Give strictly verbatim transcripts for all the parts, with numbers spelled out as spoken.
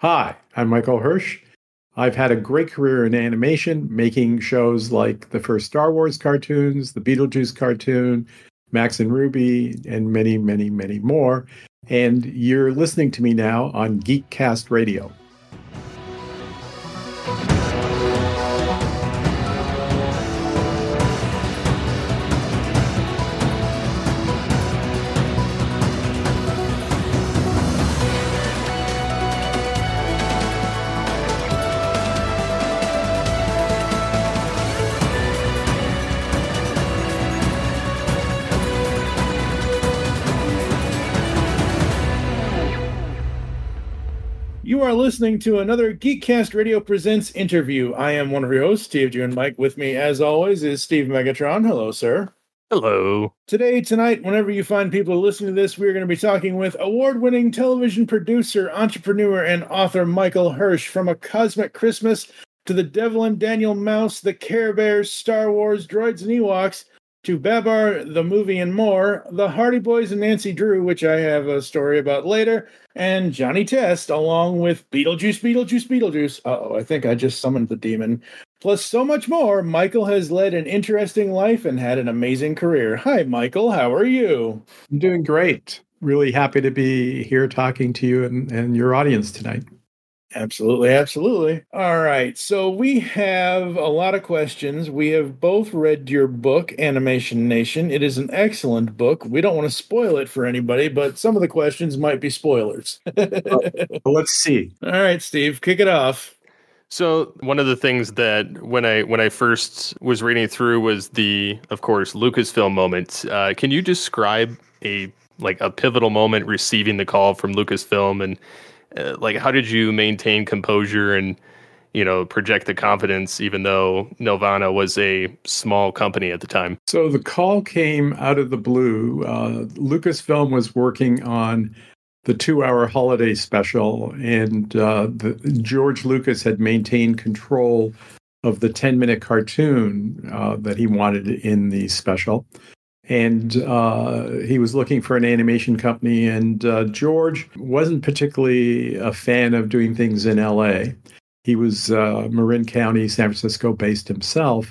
Hi, I'm Michael Hirsch. I've had a great career in animation, making shows like the first Star Wars cartoons, the Beetlejuice cartoon, Max and Ruby, and many, many, many more. And you're listening to me now on Geekcast Radio. You are listening to another Geekcast Radio Presents interview. I am one of your hosts, Steve June Mike. With me, as always, is Steve Megatron. Hello, sir. Hello. Today, tonight, whenever you find people listening to this, we're going to be talking with award-winning television producer, entrepreneur, and author Michael Hirsch. From A Cosmic Christmas to The Devil and Daniel Mouse, The Care Bears, Star Wars, Droids and Ewoks, to Babar the Movie and more, The Hardy Boys and Nancy Drew, which I have a story about later, and Johnny Test, along with Beetlejuice, Beetlejuice, Beetlejuice. Uh-oh, I think I just summoned the demon. Plus so much more, Michael has led an interesting life and had an amazing career. Hi, Michael. How are you? I'm doing great. Really happy to be here talking to you and, and your audience tonight. Absolutely, absolutely. All right, so we have a lot of questions. We have both read your book, Animation Nation. It is an excellent book. We don't want to spoil it for anybody, but some of the questions might be spoilers. Well, let's see. All right, Steve, kick it off. So one of the things that when I when I first was reading through was the, of course, Lucasfilm moment. Uh, can you describe a like a pivotal moment receiving the call from Lucasfilm, and uh, like how did you maintain composure and you know project the confidence even though Nelvana was a small company at the time? So the call came out of the blue. Uh, Lucasfilm was working on the two-hour holiday special, and uh, the, George Lucas had maintained control of the ten-minute cartoon uh, that he wanted in the special. And uh, he was looking for an animation company, and uh, George wasn't particularly a fan of doing things in L A. He was uh, Marin County, San Francisco-based himself,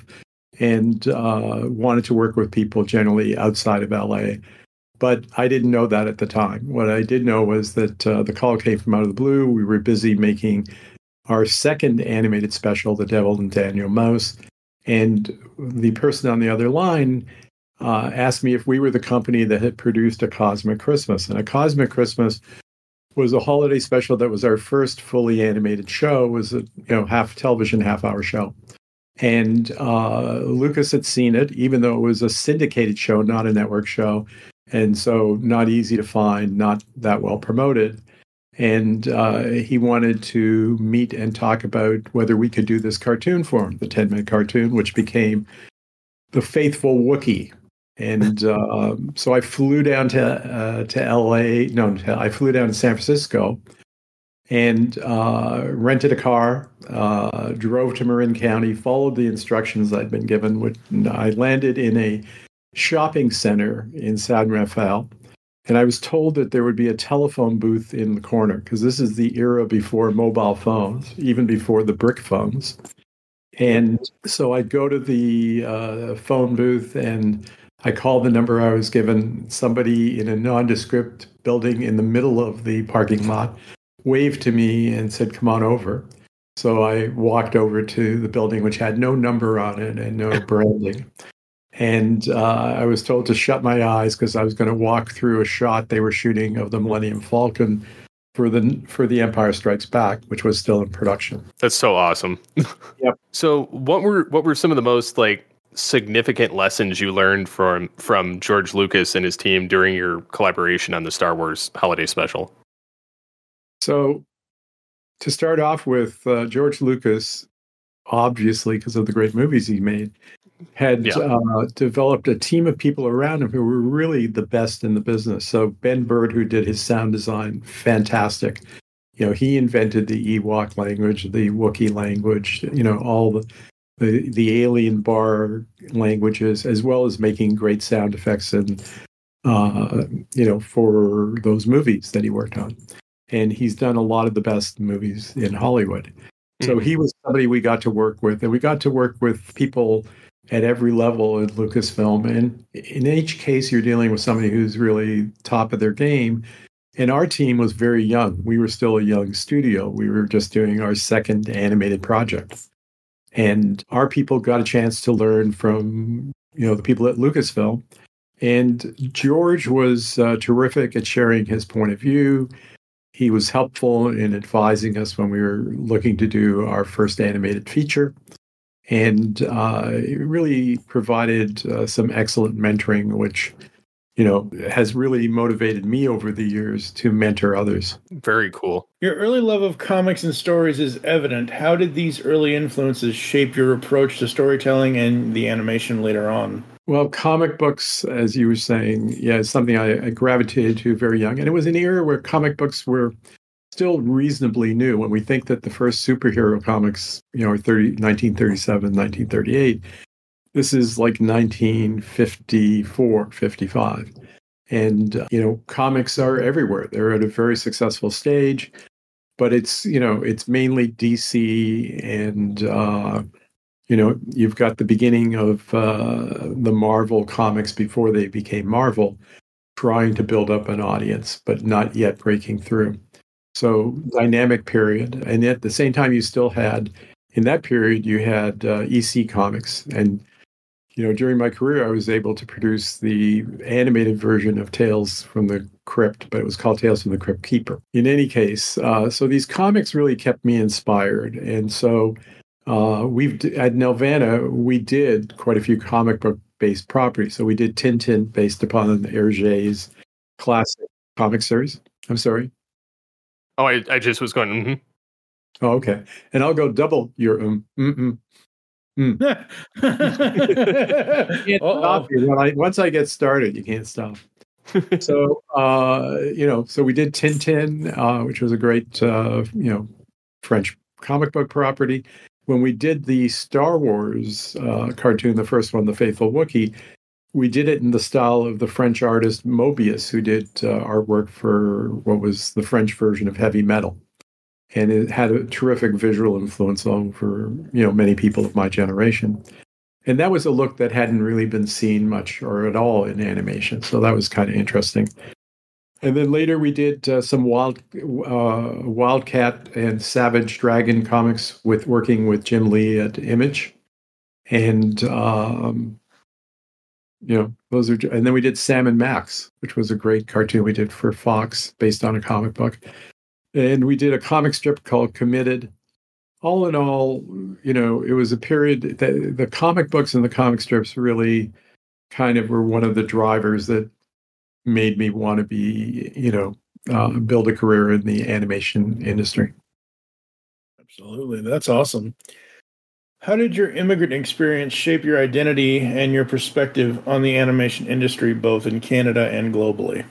and uh, wanted to work with people generally outside of L A. But I didn't know that at the time. What I did know was that uh, the call came from out of the blue. We were busy making our second animated special, The Devil and Daniel Mouse. And the person on the other line uh, asked me if we were the company that had produced A Cosmic Christmas. And A Cosmic Christmas was a holiday special that was our first fully animated show. It was a you know half television, half hour show. And uh, Lucas had seen it, even though it was a syndicated show, not a network show. And so not easy to find, not that well promoted. And uh, he wanted to meet and talk about whether we could do this cartoon for him, the ten-minute cartoon, which became The Faithful Wookiee. And uh, so I flew down to uh, to L A. No, I flew down to San Francisco and uh, rented a car, uh, drove to Marin County, followed the instructions I'd been given. Which I landed in a shopping center in San Rafael, and I was told that there would be a telephone booth in the corner because this is the era before mobile phones, even before the brick phones. And so I'd go to the uh, phone booth and I called the number I was given. Somebody in a nondescript building in the middle of the parking lot waved to me and said, "Come on over." So I walked over to the building, which had no number on it and no branding. And uh, I was told to shut my eyes because I was going to walk through a shot they were shooting of the Millennium Falcon for the for the Empire Strikes Back, which was still in production. That's so awesome. Yep. So what were what were some of the most like significant lessons you learned from from George Lucas and his team during your collaboration on the Star Wars holiday special? So to start off with, uh, George Lucas, obviously because of the great movies he made, had Yeah. uh, developed a team of people around him who were really the best in the business. So Ben Bird, who did his sound design, fantastic. You know, he invented the Ewok language, the Wookiee language, you know, all the, the, the alien bar languages, as well as making great sound effects and, uh, you know, for those movies that he worked on. and he's done a lot of the best movies in Hollywood. So Mhm. he was somebody we got to work with, and we got to work with people at every level at Lucasfilm. And in each case, you're dealing with somebody who's really top of their game. And our team was very young. We were still a young studio. We were just doing our second animated project. And our people got a chance to learn from, you know, the people at Lucasfilm. And George was uh, terrific at sharing his point of view. He was helpful in advising us when we were looking to do our first animated feature. And uh, it really provided uh, some excellent mentoring, which, you know, has really motivated me over the years to mentor others. Very cool. Your early love of comics and stories is evident. How did these early influences shape your approach to storytelling and the animation later on? Well, comic books, as you were saying, yeah, is something I, I gravitated to very young. And it was an era where comic books were still reasonably new. When we think that the first superhero comics, you know, are thirty, nineteen thirty-seven, nineteen thirty-eight, this is like nineteen fifty-four, fifty-five. And, uh, you know, comics are everywhere. They're at a very successful stage, but it's, you know, it's mainly D C and, uh, you know, you've got the beginning of uh, the Marvel comics before they became Marvel, trying to build up an audience, but not yet breaking through. So dynamic period. And at the same time, you still had, in that period, you had uh, E C Comics. And, you know, during my career, I was able to produce the animated version of Tales from the Crypt, but it was called Tales from the Crypt Keeper. In any case, uh, so these comics really kept me inspired. And so uh, we've at Nelvana, we did quite a few comic book based properties. So we did Tintin based upon Hergé's classic comic series. I'm sorry. Oh, I, I just was going, mm-hmm. Oh, okay. And I'll go double your um. Mm-mm. Mm. You can't stop me. When I, once I get started, you can't stop. So, uh, you know, so we did Tintin, uh, which was a great, uh, you know, French comic book property. When we did the Star Wars uh, cartoon, the first one, The Faithful Wookiee, we did it in the style of the French artist Mobius, who did uh, artwork for what was the French version of Heavy Metal. And it had a terrific visual influence over, you know, many people of my generation. And that was a look that hadn't really been seen much or at all in animation. So that was kind of interesting. And then later we did uh, some wild, uh, Wildcat and Savage Dragon comics with working with Jim Lee at Image. And, um, you know, those are, and then we did Sam and Max, which was a great cartoon we did for Fox based on a comic book. And we did a comic strip called Committed. All in all, you know, it was a period that the comic books and the comic strips really kind of were one of the drivers that made me want to be, you know, uh, build a career in the animation industry. Absolutely. That's awesome. How did your immigrant experience shape your identity and your perspective on the animation industry, both in Canada and globally?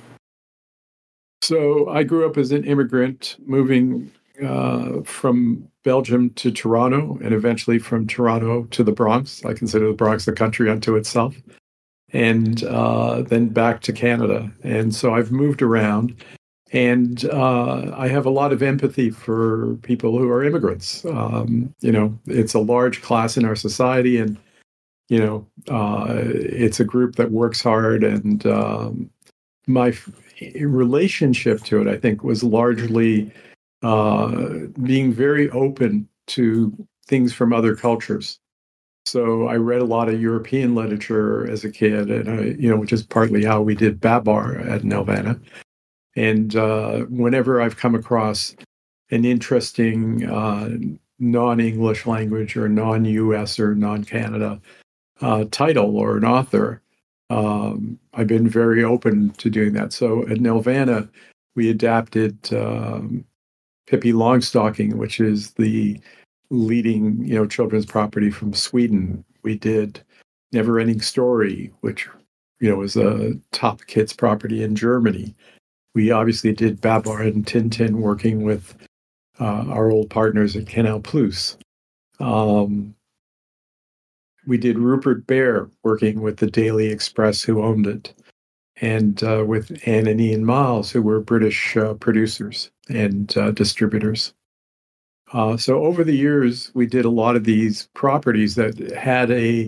So I grew up as an immigrant, moving uh, from Belgium to Toronto, and eventually from Toronto to the Bronx. I consider the Bronx a country unto itself, and uh, then back to Canada. And so I've moved around, and uh, I have a lot of empathy for people who are immigrants. Um, you know, it's a large class in our society, and you know, uh, it's a group that works hard. And um, my f- relationship to it, I think, was largely uh, being very open to things from other cultures. So I read a lot of European literature as a kid, and I, you know, which is partly how we did Babar at Nelvana. And uh, whenever I've come across an interesting uh, non-English language or non-U S or non-Canada uh, title or an author, um, I've been very open to doing that. So at Nelvana, we adapted um, Pippi Longstocking, which is the leading, you know, children's property from Sweden. We did Never Ending Story, which, you know, was a top kids property in Germany. We obviously did Babar and Tintin, working with uh, our old partners at Canal Plus. Um, we did Rupert Bear, working with the Daily Express, who owned it. and uh, with Anne and Ian Miles, who were British uh, producers and uh, distributors. Uh, so over the years, we did a lot of these properties that had a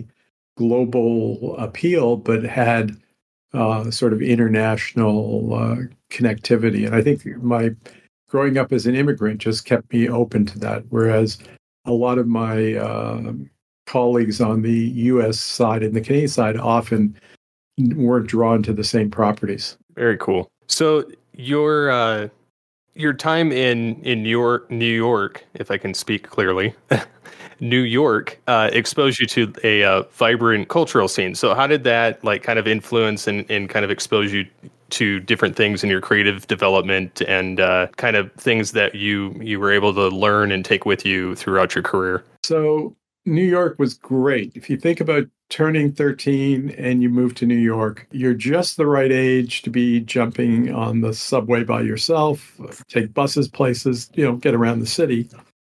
global appeal, but had uh, sort of international uh, connectivity. And I think my growing up as an immigrant just kept me open to that, whereas a lot of my uh, colleagues on the U S side and the Canadian side often weren't drawn to the same properties. Very cool. So your uh, your time in in New York, New York, if I can speak clearly, New York uh, exposed you to a uh, vibrant cultural scene. So how did that like kind of influence and, and kind of expose you to different things in your creative development and uh, kind of things that you you were able to learn and take with you throughout your career? So New York was great. If you think about turning thirteen and you move to New York, you're just the right age to be jumping on the subway by yourself, take buses places, you know, get around the city.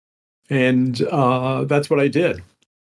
And uh, that's what I did.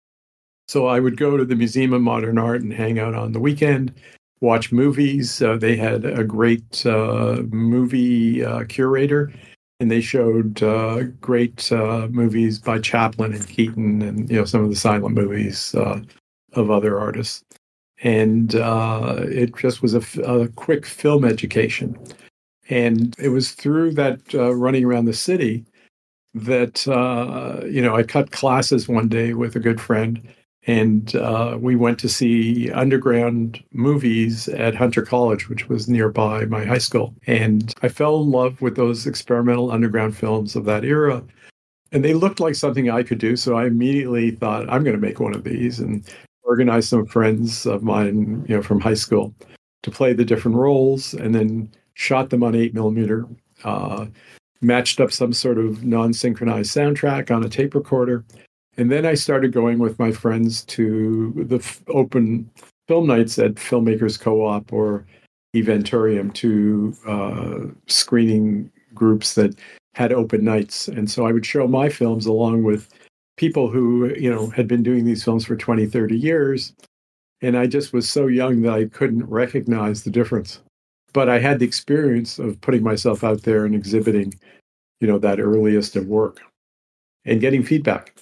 So I would go to the Museum of Modern Art and hang out on the weekend, watch movies. Uh, they had a great uh, movie uh, curator, and they showed uh, great uh, movies by Chaplin and Keaton, and you know some of the silent movies uh, of other artists. And uh, it just was a, f- a quick film education. And it was through that uh, running around the city that uh, you know I cut classes one day with a good friend. And uh, we went to see underground movies at Hunter College, which was nearby my high school. And I fell in love with those experimental underground films of that era. And they looked like something I could do. So I immediately thought, I'm going to make one of these, and organized some friends of mine, you know, from high school to play the different roles, and then shot them on eight millimeter, uh, matched up some sort of non-synchronized soundtrack on a tape recorder. And then I started going with my friends to the f- open film nights at Filmmakers Co-op or Eventurium, to uh, screening groups that had open nights. And so I would show my films along with people who, you know, had been doing these films for twenty, thirty years. And I just was so young that I couldn't recognize the difference. But I had the experience of putting myself out there and exhibiting, you know, that earliest of work and getting feedback.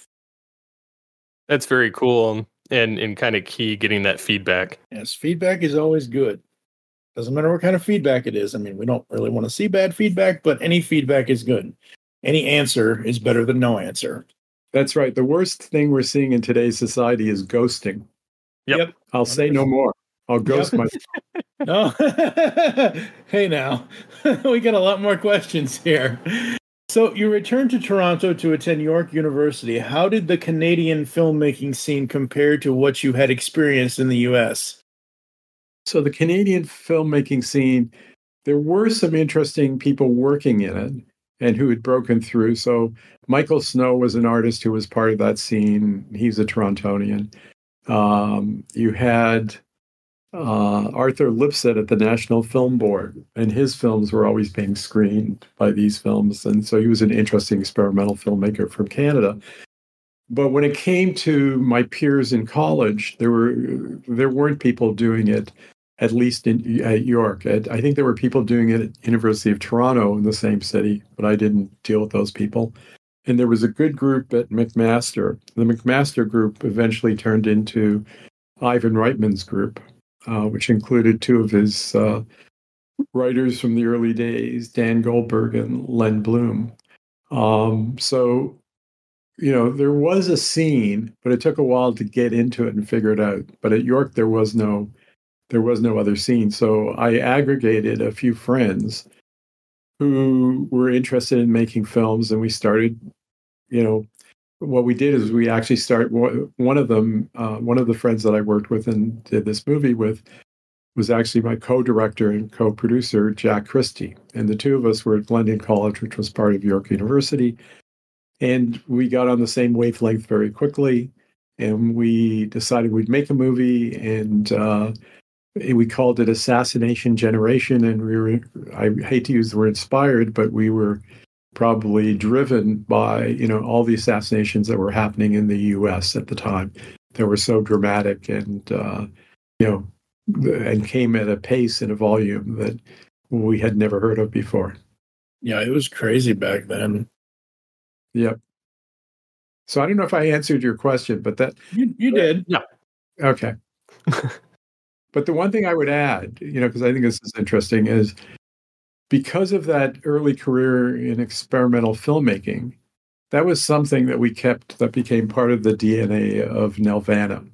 That's very cool and, and kind of key, getting that feedback. Yes, feedback is always good. Doesn't matter what kind of feedback it is. I mean, we don't really want to see bad feedback, but any feedback is good. Any answer is better than no answer. That's right. The worst thing we're seeing in today's society is ghosting. Yep. Yep. I'll say no more. I'll ghost Yep. my... Oh, hey now, we got a lot more questions here. So you returned to Toronto to attend York University. How did the Canadian filmmaking scene compare to what you had experienced in the U S? So the Canadian filmmaking scene, there were some interesting people working in it and who had broken through. So Michael Snow was an artist who was part of that scene. He's a Torontonian. Um, you had uh, Arthur Lipset at the National Film Board, and his films were always being screened by these films. And so he was an interesting experimental filmmaker from Canada. But when it came to my peers in college, there were there weren't people doing it, at least in at York. At, I think there were people doing it at University of Toronto in the same city, but I didn't deal with those people. And there was a good group at McMaster. The McMaster group eventually turned into Ivan Reitman's group, uh, which included two of his uh, writers from the early days, Dan Goldberg and Len Bloom. Um, so, you know, there was a scene, but it took a while to get into it and figure it out. But at York, there was no, there was no other scene. So I aggregated a few friends who were interested in making films, and we started, you know, what we did is we actually start, one of them, uh, one of the friends that I worked with and did this movie with was actually my co-director and co-producer, Jack Christie. And the two of us were at Glendon College, which was part of York University. And we got on the same wavelength very quickly. And we decided we'd make a movie, and uh, we called it Assassination Generation. And we were, I hate to use the word inspired, but we were probably driven by, you know, all the assassinations that were happening in the U S at the time that were so dramatic and, uh, you know, and came at a pace and a volume that we had never heard of before. Yeah, it was crazy back then. Yep. So I don't know if I answered your question, but that you, you did. Yeah. Okay. But the one thing I would add, you know, because I think this is interesting, is because of that early career in experimental filmmaking, that was something that we kept that became part of the D N A of Nelvana.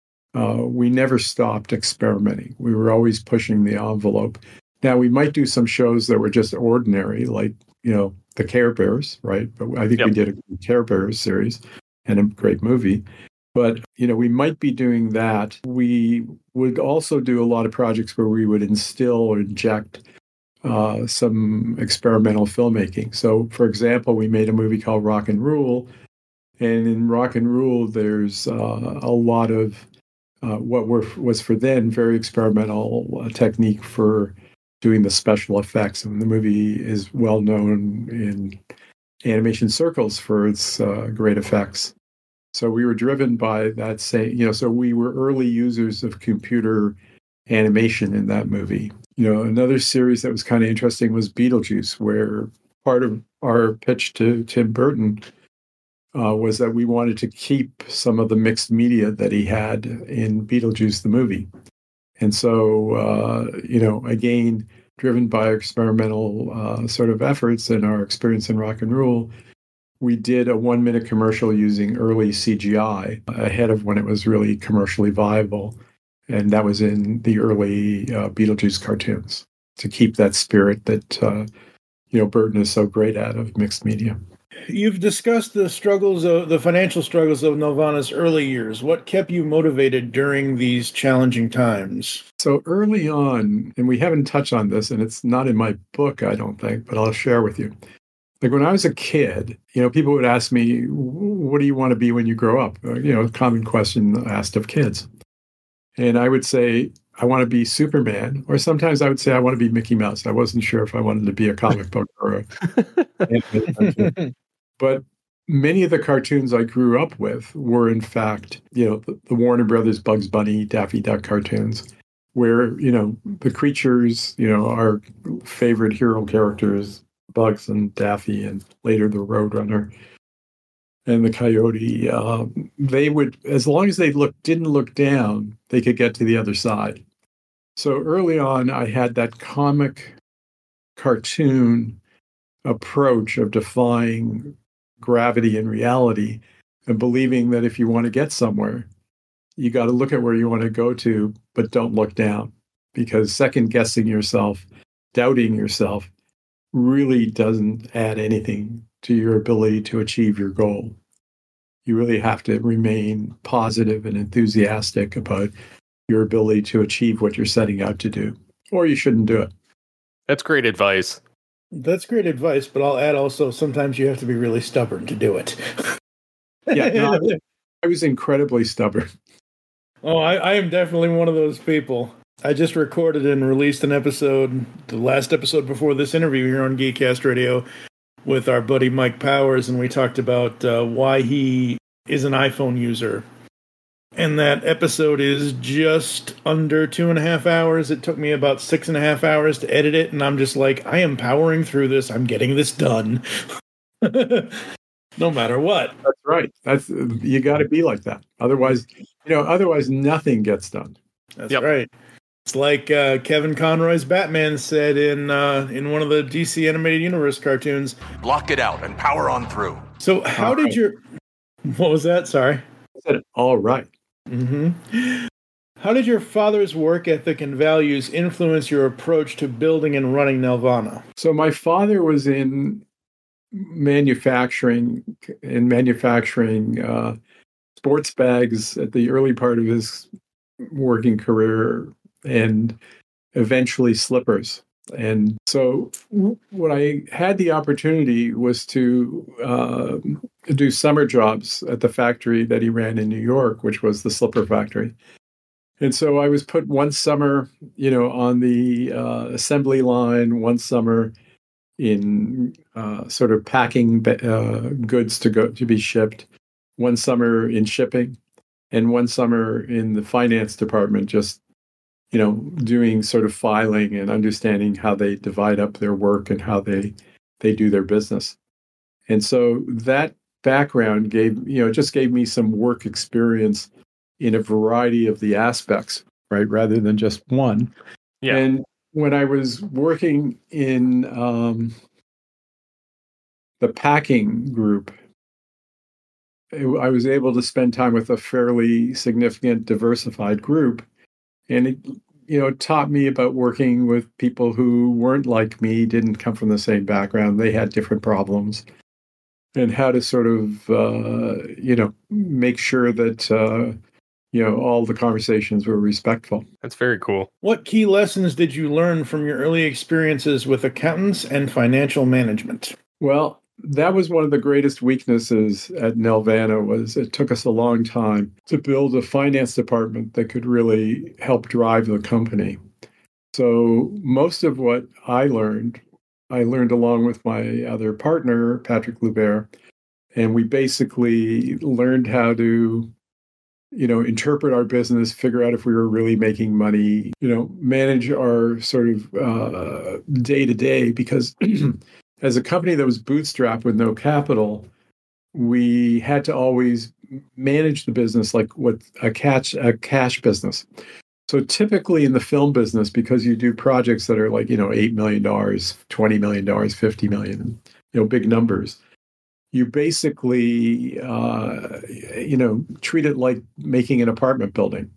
Uh, we never stopped experimenting. We were always pushing the envelope. Now, we might do some shows that were just ordinary, like, you know, the Care Bears, right? But I think yep. we did a Care Bears series and a great movie. But, you know, we might be doing that. We would also do a lot of projects where we would instill or inject uh, some experimental filmmaking. So, for example, we made a movie called Rock and Rule. And in Rock and Rule, there's uh, a lot of uh, what were, was for then very experimental uh, technique for doing the special effects. And the movie is well known in animation circles for its uh, great effects. So we were driven by that same, you know, so we were early users of computer animation in that movie. You know, another series that was kind of interesting was Beetlejuice, where part of our pitch to Tim Burton uh, was that we wanted to keep some of the mixed media that he had in Beetlejuice, the movie. And so, uh, you know, again, driven by experimental uh, sort of efforts and our experience in Rock and Rule, we did a one-minute commercial using early C G I ahead of when it was really commercially viable. And that was in the early uh, Beetlejuice cartoons to keep that spirit that, uh, you know, Burton is so great at of mixed media. You've discussed the struggles of the financial struggles of Nelvana's early years. What kept you motivated during these challenging times? So early on, and we haven't touched on this, and it's not in my book, I don't think, but I'll share with you. Like when I was a kid, you know, people would ask me, what do you want to be when you grow up? You know, a common question asked of kids. And I would say, I want to be Superman. Or sometimes I would say, I want to be Mickey Mouse. I wasn't sure if I wanted to be a comic book or a... But many of the cartoons I grew up with were, in fact, you know, the, the Warner Brothers Bugs Bunny, Daffy Duck cartoons, where, you know, the creatures, you know, our favorite hero characters, Bugs and Daffy, and later the Roadrunner and the Coyote, uh, they would, as long as they look, didn't look down, they could get to the other side. So early on, I had that comic cartoon approach of defying gravity and reality and believing that if you want to get somewhere, you got to look at where you want to go to, but don't look down, because second guessing yourself, doubting yourself, really doesn't add anything to your ability to achieve your goal. You really have to remain positive and enthusiastic about your ability to achieve what you're setting out to do, or you shouldn't do it. That's great advice. That's great advice, but I'll add also, sometimes you have to be really stubborn to do it. Yeah, no, I was incredibly stubborn. Oh, I, I am definitely one of those people. I just recorded and released an episode, the last episode before this interview here on Geekcast Radio, with our buddy Mike Powers, and we talked about uh, why he is an iPhone user. And that episode is just under two and a half hours. It took me about six and a half hours to edit it, and I'm just like, I am powering through this. I'm getting this done. No matter what. That's right. That's you got to be like that. Otherwise, you know, otherwise nothing gets done. That's yep. right. It's like uh, Kevin Conroy's Batman said in uh, in one of the D C Animated Universe cartoons. Block it out and power on through. So how all did right. your... What was that? Sorry. I said, all right. Mm-hmm. How did your father's work ethic and values influence your approach to building and running Nelvana? So my father was in manufacturing, in manufacturing uh, sports bags at the early part of his working career, and eventually slippers. And so what I had the opportunity was to uh, do summer jobs at the factory that he ran in New York, which was the slipper factory. And so I was put one summer, you know, on the uh, assembly line, one summer in uh, sort of packing uh, goods to go to be shipped, one summer in shipping, and one summer in the finance department, just you know, doing sort of filing and understanding how they divide up their work and how they they do their business. And so that background gave, you know, just gave me some work experience in a variety of the aspects, right, rather than just one. Yeah. And when I was working in um, the packing group, I was able to spend time with a fairly significant diversified group. And it, you know, taught me about working with people who weren't like me, didn't come from the same background. They had different problems, and how to sort of, uh, you know, make sure that, uh, you know, all the conversations were respectful. That's very cool. What key lessons did you learn from your early experiences with accountants and financial management? Well, that was one of the greatest weaknesses at Nelvana. Was it took us a long time to build a finance department that could really help drive the company. So most of what I learned, I learned along with my other partner, Patrick Loubert, and we basically learned how to, you know, interpret our business, figure out if we were really making money, you know, manage our sort of uh, day-to-day, because as a company that was bootstrapped with no capital, we had to always manage the business like what a cash a cash business. So typically in the film business, because you do projects that are like, you know, eight million dollars, twenty million dollars, fifty million dollars, you know, big numbers, you basically, uh, you know, treat it like making an apartment building,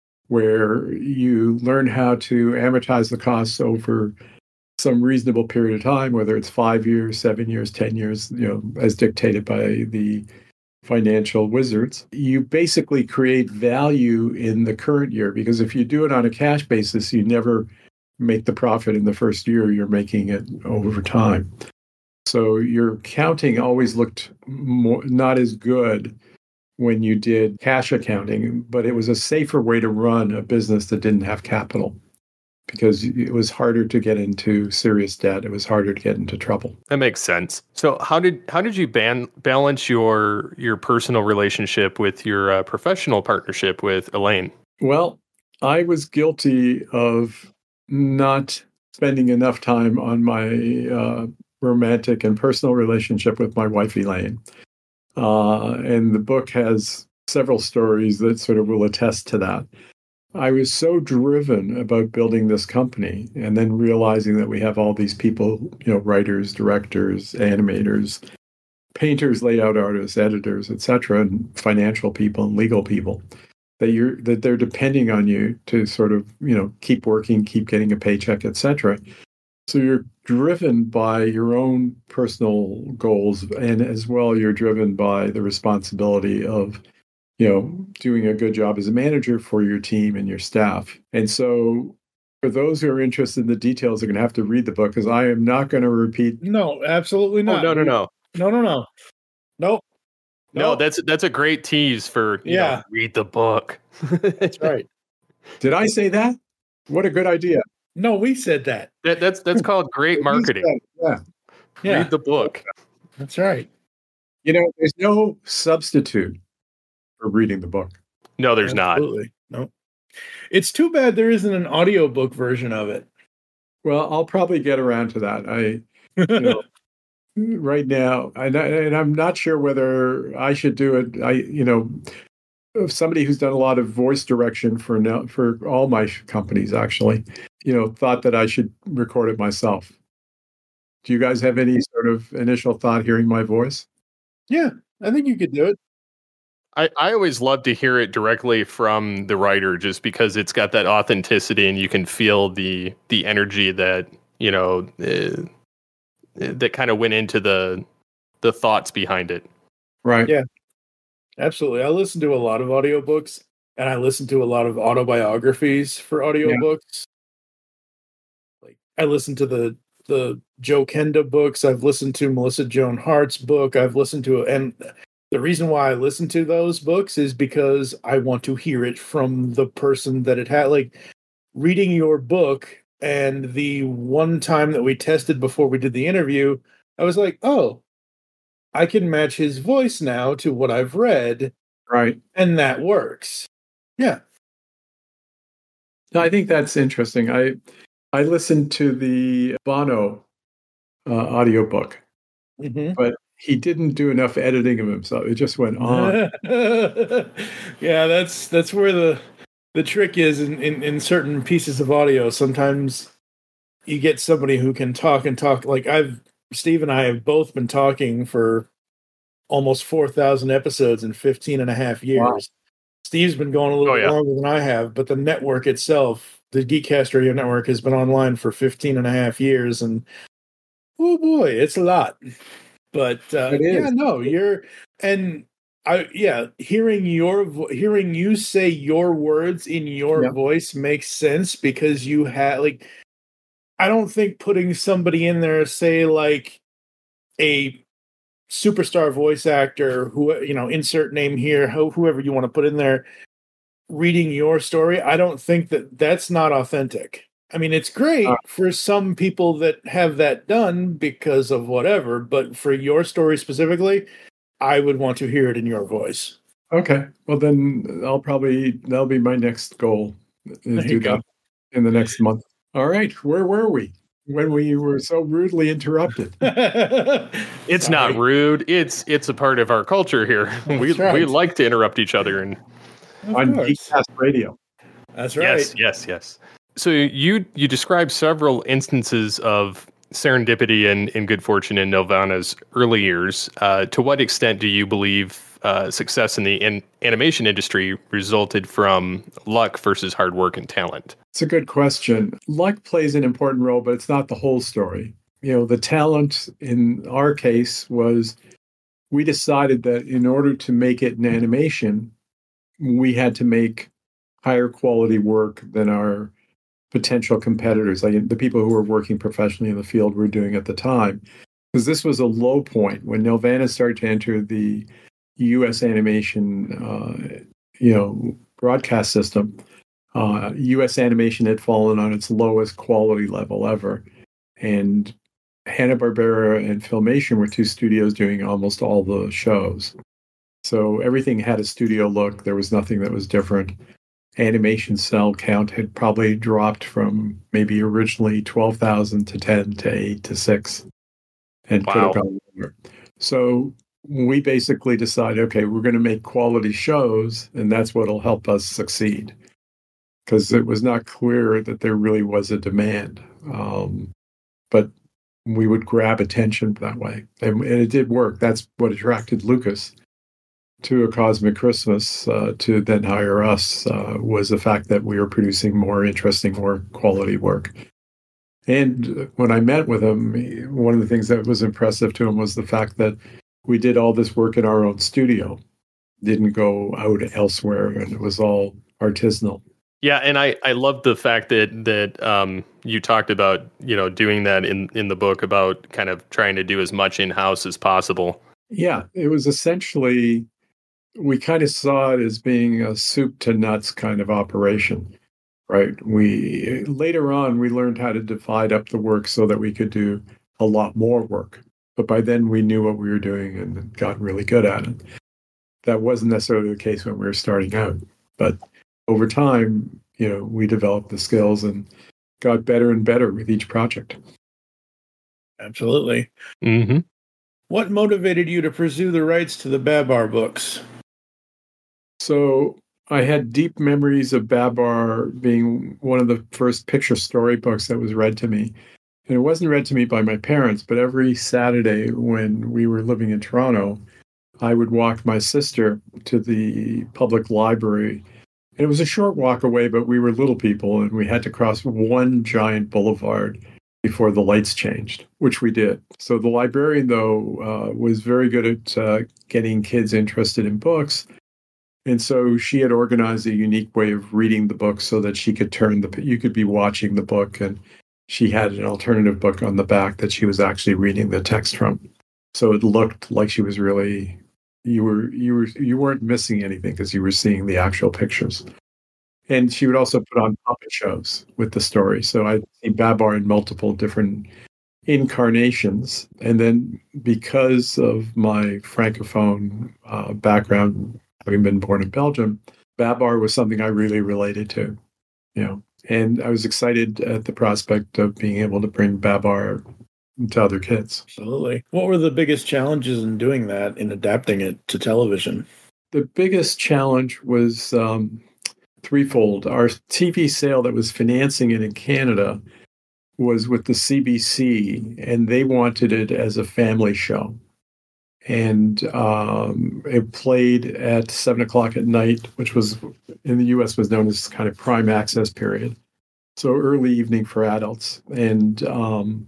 where you learn how to amortize the costs over some reasonable period of time, whether it's five years, seven years, ten years, you know, as dictated by the financial wizards. You basically create value in the current year, because if you do it on a cash basis, you never make the profit in the first year. You're making it over time. So your accounting always looked more, not as good when you did cash accounting, but it was a safer way to run a business that didn't have capital, because it was harder to get into serious debt. It was harder to get into trouble. That makes sense. So how did how did you ban- balance your your personal relationship with your uh, professional partnership with Elaine? Well, I was guilty of not spending enough time on my uh, romantic and personal relationship with my wife, Elaine. Uh, and the book has several stories that sort of will attest to that. I was so driven about building this company, and then realizing that we have all these people, you know, writers, directors, animators, painters, layout artists, editors, et cetera, and financial people and legal people, that you're that they're depending on you to sort of, you know, keep working, keep getting a paycheck, et cetera. So you're driven by your own personal goals, and as well, you're driven by the responsibility of, you know, doing a good job as a manager for your team and your staff. And so for those who are interested in the details, they're going to have to read the book, because I am not going to repeat. No, absolutely not. Oh, no, no, no. No, no, no. Nope. No, Nope. that's that's a great tease for, you Yeah. know, read the book. That's right. Did I say that? What a good idea. No, we said that. That, that's that's called great marketing. Yeah. Yeah. Read the book. That's right. You know, there's no substitute for reading the book. No, there's not. Absolutely. No. It's too bad there isn't an audiobook version of it. Well, I'll probably get around to that. I, you know, right now, and, I, and I'm not sure whether I should do it. I, you know, somebody who's done a lot of voice direction for now, for all my companies, actually, you know, thought that I should record it myself. Do you guys have any sort of initial thought hearing my voice? Yeah, I think you could do it. I, I always love to hear it directly from the writer, just because it's got that authenticity, and you can feel the the energy that, you know, uh, that kind of went into the the thoughts behind it. Right. Yeah. Absolutely. I listen to a lot of audiobooks, and I listen to a lot of autobiographies for audiobooks. Yeah. Like I listen to the the Joe Kenda books. I've listened to Melissa Joan Hart's book. I've listened to, and the reason why I listen to those books is because I want to hear it from the person that it had. Like reading your book, and the one time that we tested before we did the interview, I was like, oh, I can match his voice now to what I've read. Right. And that works. Yeah. I think that's interesting. I I listened to the Bono uh, audiobook, Mm-hmm. but he didn't do enough editing of himself. It just went on. Yeah, that's that's where the the trick is in, in, in certain pieces of audio. Sometimes you get somebody who can talk and talk. Like I've Steve and I have both been talking for almost four thousand episodes in fifteen and a half years. Wow. Steve's been going a little Oh, bit yeah. longer than I have, but the network itself, the Geekcast Radio Network, has been online for fifteen and a half years. And oh boy, it's a lot. But uh, It is. yeah, no, you're, and I, yeah, hearing your, vo- hearing you say your words in your Yeah. voice makes sense because you had, like, I don't think putting somebody in there, say, like a superstar voice actor who, you know, insert name here, who, whoever you want to put in there, reading your story, I don't think that that's not authentic. I mean, it's great Uh, for some people that have that done because of whatever, but for your story specifically, I would want to hear it in your voice. Okay. Well, then I'll probably, that'll be my next goal, is There do you go. that in the next month. All right. Where were we when we were so rudely interrupted? It's Sorry. not rude. It's it's a part of our culture here. we right. we like to interrupt each other, and Of On course. Geekcast Radio. That's right. yes, yes, yes. So you you described several instances of serendipity and, and good fortune in Nelvana's early years. Uh, to what extent do you believe uh, success in the in animation industry resulted from luck versus hard work and talent? It's a good question. Luck plays an important role, but it's not the whole story. You know, the talent in our case was we decided that in order to make it in animation, we had to make higher quality work than our potential competitors, like the people who were working professionally in the field were doing at the time. Because this was a low point when Nelvana started to enter the U S animation, uh, you know, broadcast system. Uh, U S animation had fallen on its lowest quality level ever, and Hanna-Barbera and Filmation were two studios doing almost all the shows. So everything had a studio look. There was nothing that was different. Animation cell count had probably dropped from maybe originally twelve thousand to ten to eight to six, and could Wow. have gone longer. So we basically decided, okay, we're going to make quality shows, and that's what will help us succeed. Because it was not clear that there really was a demand. Um, but we would grab attention that way. And, and it did work. That's what attracted Lucas to A Cosmic Christmas uh, to then hire us, uh, was the fact that we were producing more interesting, more quality work. And when I met with him, one of the things that was impressive to him was the fact that we did all this work in our own studio, didn't go out elsewhere, and it was all artisanal. Yeah, and I, I love the fact that that um, you talked about, you know, doing that in, in the book about kind of trying to do as much in-house as possible. Yeah, it was essentially, we kind of saw it as being a soup to nuts kind of operation, right? We later on, we learned how to divide up the work so that we could do a lot more work. But by then we knew what we were doing and had gotten really good at it. That wasn't necessarily the case when we were starting out, but over time, you know, we developed the skills and got better and better with each project. Absolutely. Mm-hmm. What motivated you to pursue the rights to the Babar books? So I had deep memories of Babar being one of the first picture storybooks that was read to me. And it wasn't read to me by my parents, but every Saturday when we were living in Toronto, I would walk my sister to the public library. And it was a short walk away, but we were little people, and we had to cross one giant boulevard before the lights changed, which we did. So the librarian, though, uh, was very good at uh, getting kids interested in books. And so she had organized a unique way of reading the book so that she could turn the, you could be watching the book, and she had an alternative book on the back that she was actually reading the text from. So it looked like she was really, you were, you were, you weren't missing anything because you were seeing the actual pictures. And she would also put on puppet shows with the story. So I'd see Babar in multiple different incarnations. And then because of my Francophone uh, background, having been born in Belgium, Babar was something I really related to. You know, And I was excited at the prospect of being able to bring Babar to other kids. Absolutely. What were the biggest challenges in doing that, in adapting it to television? The biggest challenge was um, threefold. Our T V sale that was financing it in Canada was with the C B C, and they wanted it as a family show. And um, it played at seven o'clock at night, which was in the U S was known as kind of prime access period. So early evening for adults. And um,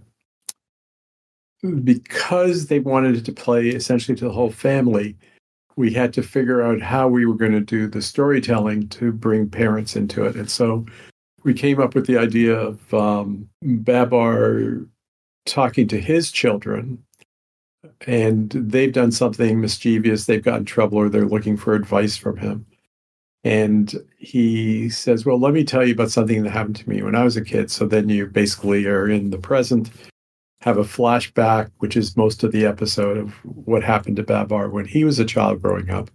because they wanted it to play essentially to the whole family, we had to figure out how we were going to do the storytelling to bring parents into it. And so we came up with the idea of um, Babar talking to his children, and they've done something mischievous. They've got in trouble, or they're looking for advice from him. And he says, well, let me tell you about something that happened to me when I was a kid. So then you basically are in the present, have a flashback, which is most of the episode of what happened to Babar when he was a child growing up.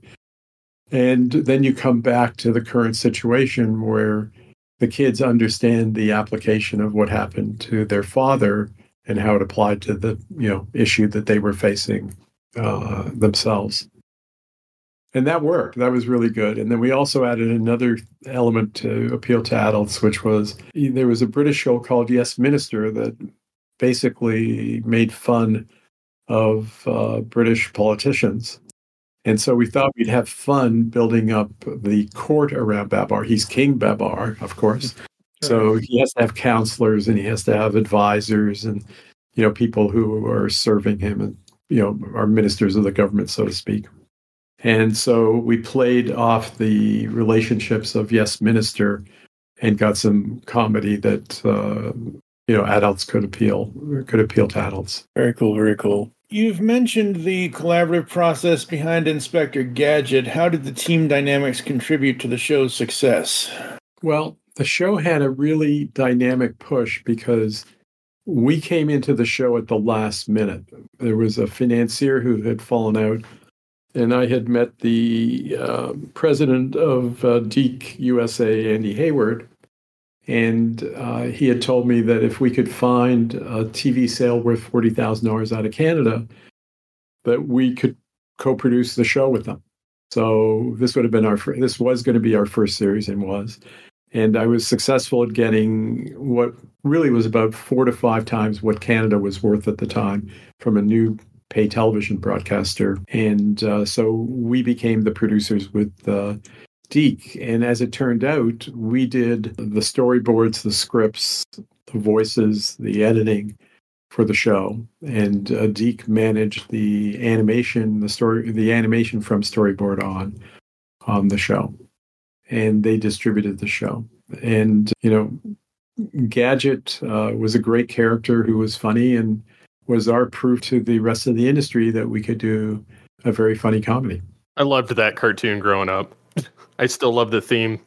And then you come back to the current situation where the kids understand the application of what happened to their father and how it applied to the, you know, issue that they were facing uh, themselves. And that worked. That was really good. And then we also added another element to appeal to adults, which was there was a British show called Yes, Minister that basically made fun of uh, British politicians. And so we thought we'd have fun building up the court around Babar. He's King Babar, of course. So he has to have counselors, and he has to have advisors, and, you know, people who are serving him, and, you know, are ministers of the government, so to speak. And so we played off the relationships of Yes, Minister, and got some comedy that uh, you know adults could appeal could appeal to adults. Very cool, very cool. You've mentioned the collaborative process behind Inspector Gadget. How did the team dynamics contribute to the show's success? Well, the show had a really dynamic push because we came into the show at the last minute. There was a financier who had fallen out, and I had met the uh, president of uh, DiC U S A, Andy Hayward, and uh, he had told me that if we could find a T V sale worth forty thousand dollars out of Canada, that we could co-produce the show with them. So this would have been our fir- this was going to be our first series, and was. And I was successful at getting what really was about four to five times what Canada was worth at the time from a new pay television broadcaster. And uh, so we became the producers with uh, DiC. And as it turned out, we did the storyboards, the scripts, the voices, the editing for the show. And uh, DiC managed the animation, the story, the animation from storyboard on on the show. And they distributed the show. And, you know, Gadget uh, was a great character who was funny, and was our proof to the rest of the industry that we could do a very funny comedy. I loved that cartoon growing up. I still love the theme.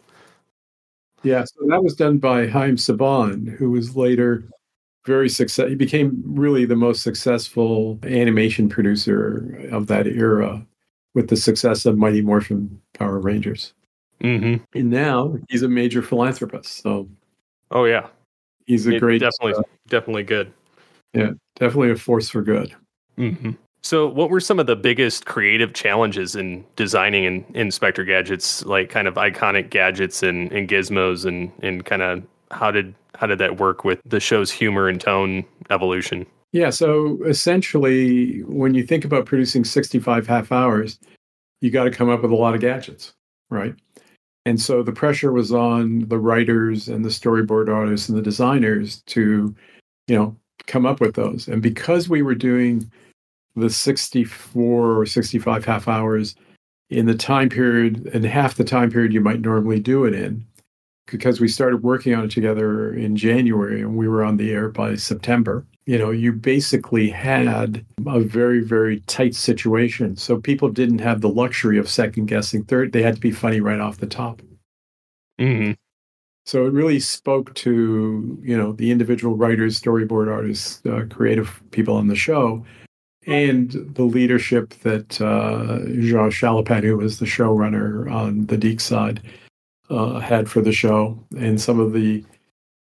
Yeah, so that was done by Haim Saban, who was later very successful. He became really the most successful animation producer of that era, with the success of Mighty Morphin Power Rangers. Mm-hmm. And now he's a major philanthropist. So, oh yeah, he's a it great, definitely, uh, definitely good. Yeah, definitely a force for good. Mm-hmm. So, what were some of the biggest creative challenges in designing in, Inspector Gadget's, like, kind of iconic gadgets and, and gizmos, and, and kind of how did how did that work with the show's humor and tone evolution? Yeah, so essentially, when you think about producing sixty-five half hours, you got to come up with a lot of gadgets, right? And so the pressure was on the writers and the storyboard artists and the designers to, you know, come up with those. And because we were doing the sixty-four or sixty-five half hours in the time period, and half the time period you might normally do it in, because we started working on it together in January and we were on the air by September, you know, you basically had a very, very tight situation. So people didn't have the luxury of second guessing. Third, they had to be funny right off the top. Mm-hmm. So it really spoke to, you know, the individual writers, storyboard artists, uh, creative people on the show, and the leadership that uh, Jean Chalopin, who was the showrunner on the DiC side, uh, had for the show, and some of the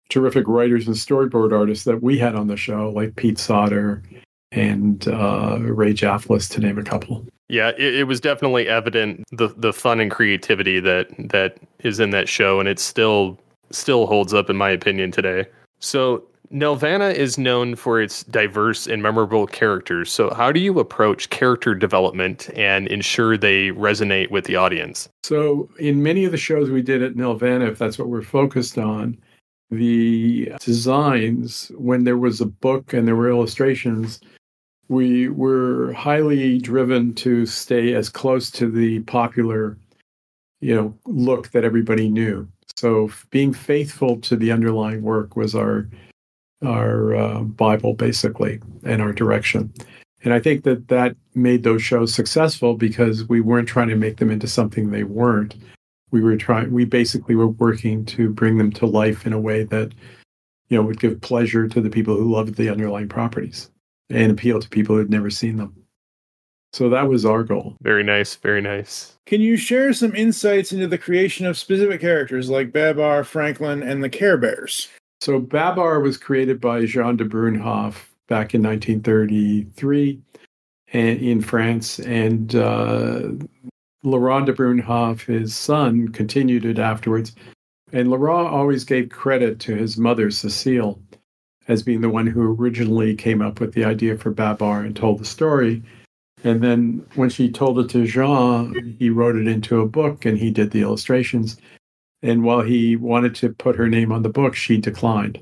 terrific writers and storyboard artists that we had on the show, like Pete Sauter and uh, Ray Jaflis, to name a couple. Yeah, it, it was definitely evident the the fun and creativity that that is in that show, and it still still holds up in my opinion today. So Nelvana is known for its diverse and memorable characters. So how do you approach character development and ensure they resonate with the audience? So in many of the shows we did at Nelvana, if that's what we're focused on, the designs, when there was a book and there were illustrations, we were highly driven to stay as close to the popular, you know, look that everybody knew. So being faithful to the underlying work was our our uh, Bible, basically, and our direction. And I think that that made those shows successful because we weren't trying to make them into something they weren't. We were trying, we basically were working to bring them to life in a way that, you know, would give pleasure to the people who loved the underlying properties and appeal to people who'd never seen them. So that was our goal. Very nice, very nice. Can you share some insights into the creation of specific characters like Babar, Franklin, and the Care Bears? So Babar was created by Jean de Brunhoff back in nineteen thirty-three in France, and uh, Laurent de Brunhoff, his son, continued it afterwards. And Laurent always gave credit to his mother, Cecile, as being the one who originally came up with the idea for Babar and told the story. And then when she told it to Jean, he wrote it into a book and he did the illustrations. And while he wanted to put her name on the book, she declined.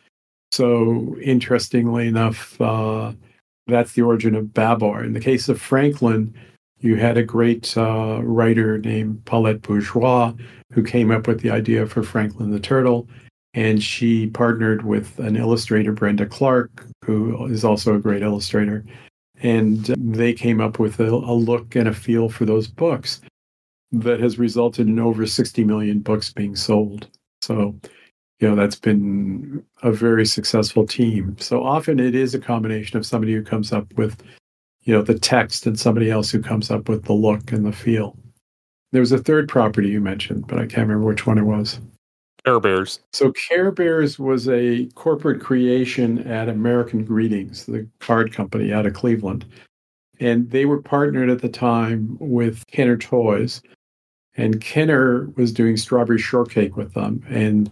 So interestingly enough, uh, that's the origin of Babar. In the case of Franklin, you had a great uh, writer named Paulette Bourgeois who came up with the idea for Franklin the Turtle. And she partnered with an illustrator, Brenda Clark, who is also a great illustrator. And they came up with a, a look and a feel for those books that has resulted in over sixty million books being sold. So, you know, that's been a very successful team. So often it is a combination of somebody who comes up with, you know, the text and somebody else who comes up with the look and the feel. There was a third property you mentioned, but I can't remember which one it was. Care Bears. So Care Bears was a corporate creation at American Greetings, the card company out of Cleveland. And they were partnered at the time with Kenner Toys. And Kenner was doing Strawberry Shortcake with them. And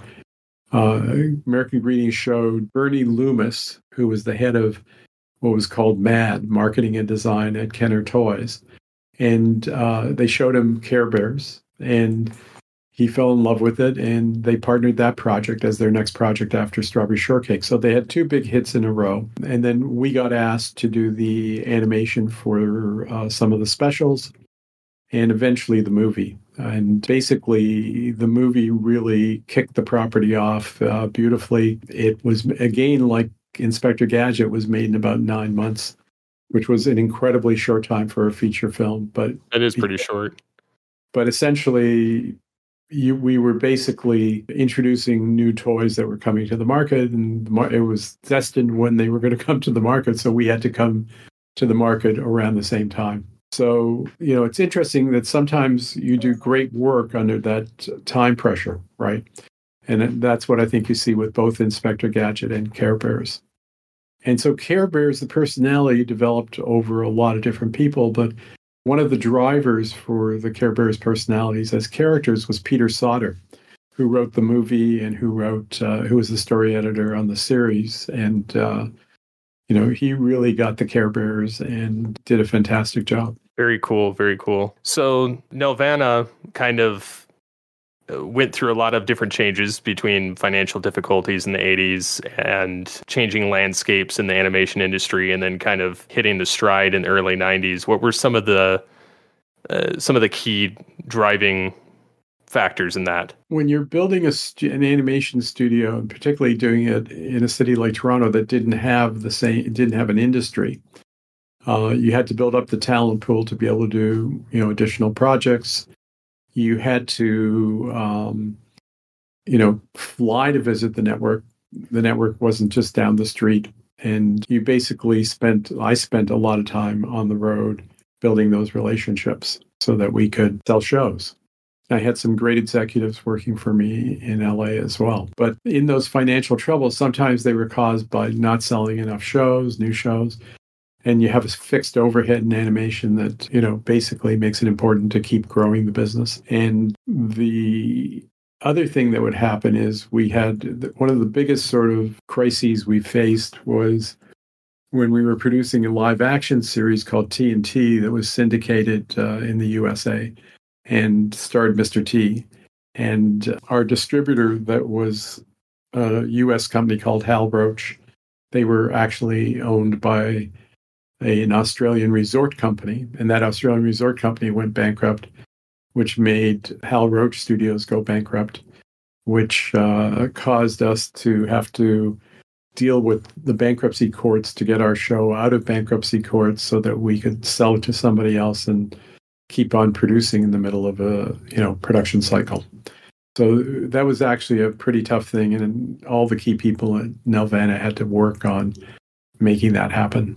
uh, American Greetings showed Bernie Loomis, who was the head of what was called MAD, Marketing and Design at Kenner Toys. And uh, they showed him Care Bears. And he fell in love with it. And they partnered that project as their next project after Strawberry Shortcake. So they had two big hits in a row. And then we got asked to do the animation for uh, some of the specials and eventually the movie. And basically, the movie really kicked the property off uh, beautifully. It was, again, like Inspector Gadget, was made in about nine months, which was an incredibly short time for a feature film. But it is pretty short. But essentially, you, we were basically introducing new toys that were coming to the market, and it was destined when they were going to come to the market. So we had to come to the market around the same time. So, you know, it's interesting that sometimes you do great work under that time pressure, right? And that's what I think you see with both Inspector Gadget and Care Bears. And so Care Bears, the personality developed over a lot of different people, but one of the drivers for the Care Bears personalities as characters was Peter Sauter, who wrote the movie and who wrote, uh, who was the story editor on the series. And, uh, you know, he really got the Care Bears and did a fantastic job. Very cool, very cool. So Nelvana kind of went through a lot of different changes between financial difficulties in the eighties and changing landscapes in the animation industry, and then kind of hitting the stride in the early nineties. What were some of the uh, some of the key driving factors in that? When you're building a stu- an animation studio, and particularly doing it in a city like Toronto that didn't have the same, didn't have an industry, uh, you had to build up the talent pool to be able to do, you know, additional projects. You had to, um, you know, fly to visit the network. The network wasn't just down the street, and you basically spent. I spent a lot of time on the road building those relationships so that we could sell shows. I had some great executives working for me in L A as well. But in those financial troubles, sometimes they were caused by not selling enough shows, new shows. And you have a fixed overhead in animation that, you know, basically makes it important to keep growing the business. And the other thing that would happen is we had one of the biggest sort of crises we faced was when we were producing a live action series called T N T that was syndicated uh, in the U S A and starred Mister T. And our distributor that was a U S company called Hal Roach, they were actually owned by a, an Australian resort company. And that Australian resort company went bankrupt, which made Hal Roach Studios go bankrupt, which uh, caused us to have to deal with the bankruptcy courts to get our show out of bankruptcy courts so that we could sell it to somebody else and keep on producing in the middle of a, you know, production cycle. So that was actually a pretty tough thing. And all the key people at Nelvana had to work on making that happen.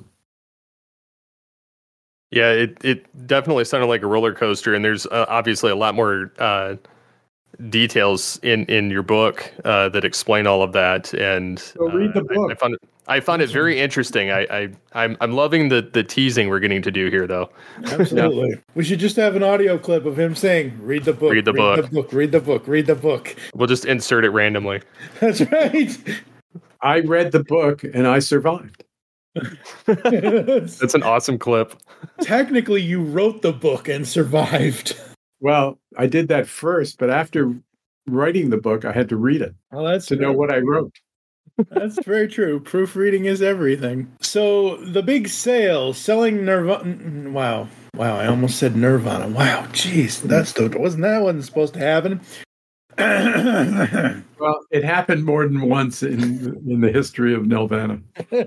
Yeah, it, it definitely sounded like a roller coaster. And there's uh, obviously a lot more uh, details in, in your book uh, that explain all of that. And so read the uh, book. I, I found it, I found it very interesting. I, I I'm I'm loving the the teasing we're getting to do here, though. Absolutely. Yeah. We should just have an audio clip of him saying, "Read the book. Read the read book. the book. Read the book. Read the book." We'll just insert it randomly. That's right. I read the book and I survived. That's an awesome clip. Technically, you wrote the book and survived. Well, I did that first, but after writing the book, I had to read it well, that's to right. know what I wrote. That's very true. Proofreading is everything. So the big sale, selling Nirvana. Wow. Wow. I almost said Nirvana. Wow. Jeez. That's the, wasn't that wasn't supposed to happen. Well, it happened more than once in in the history of Nelvana.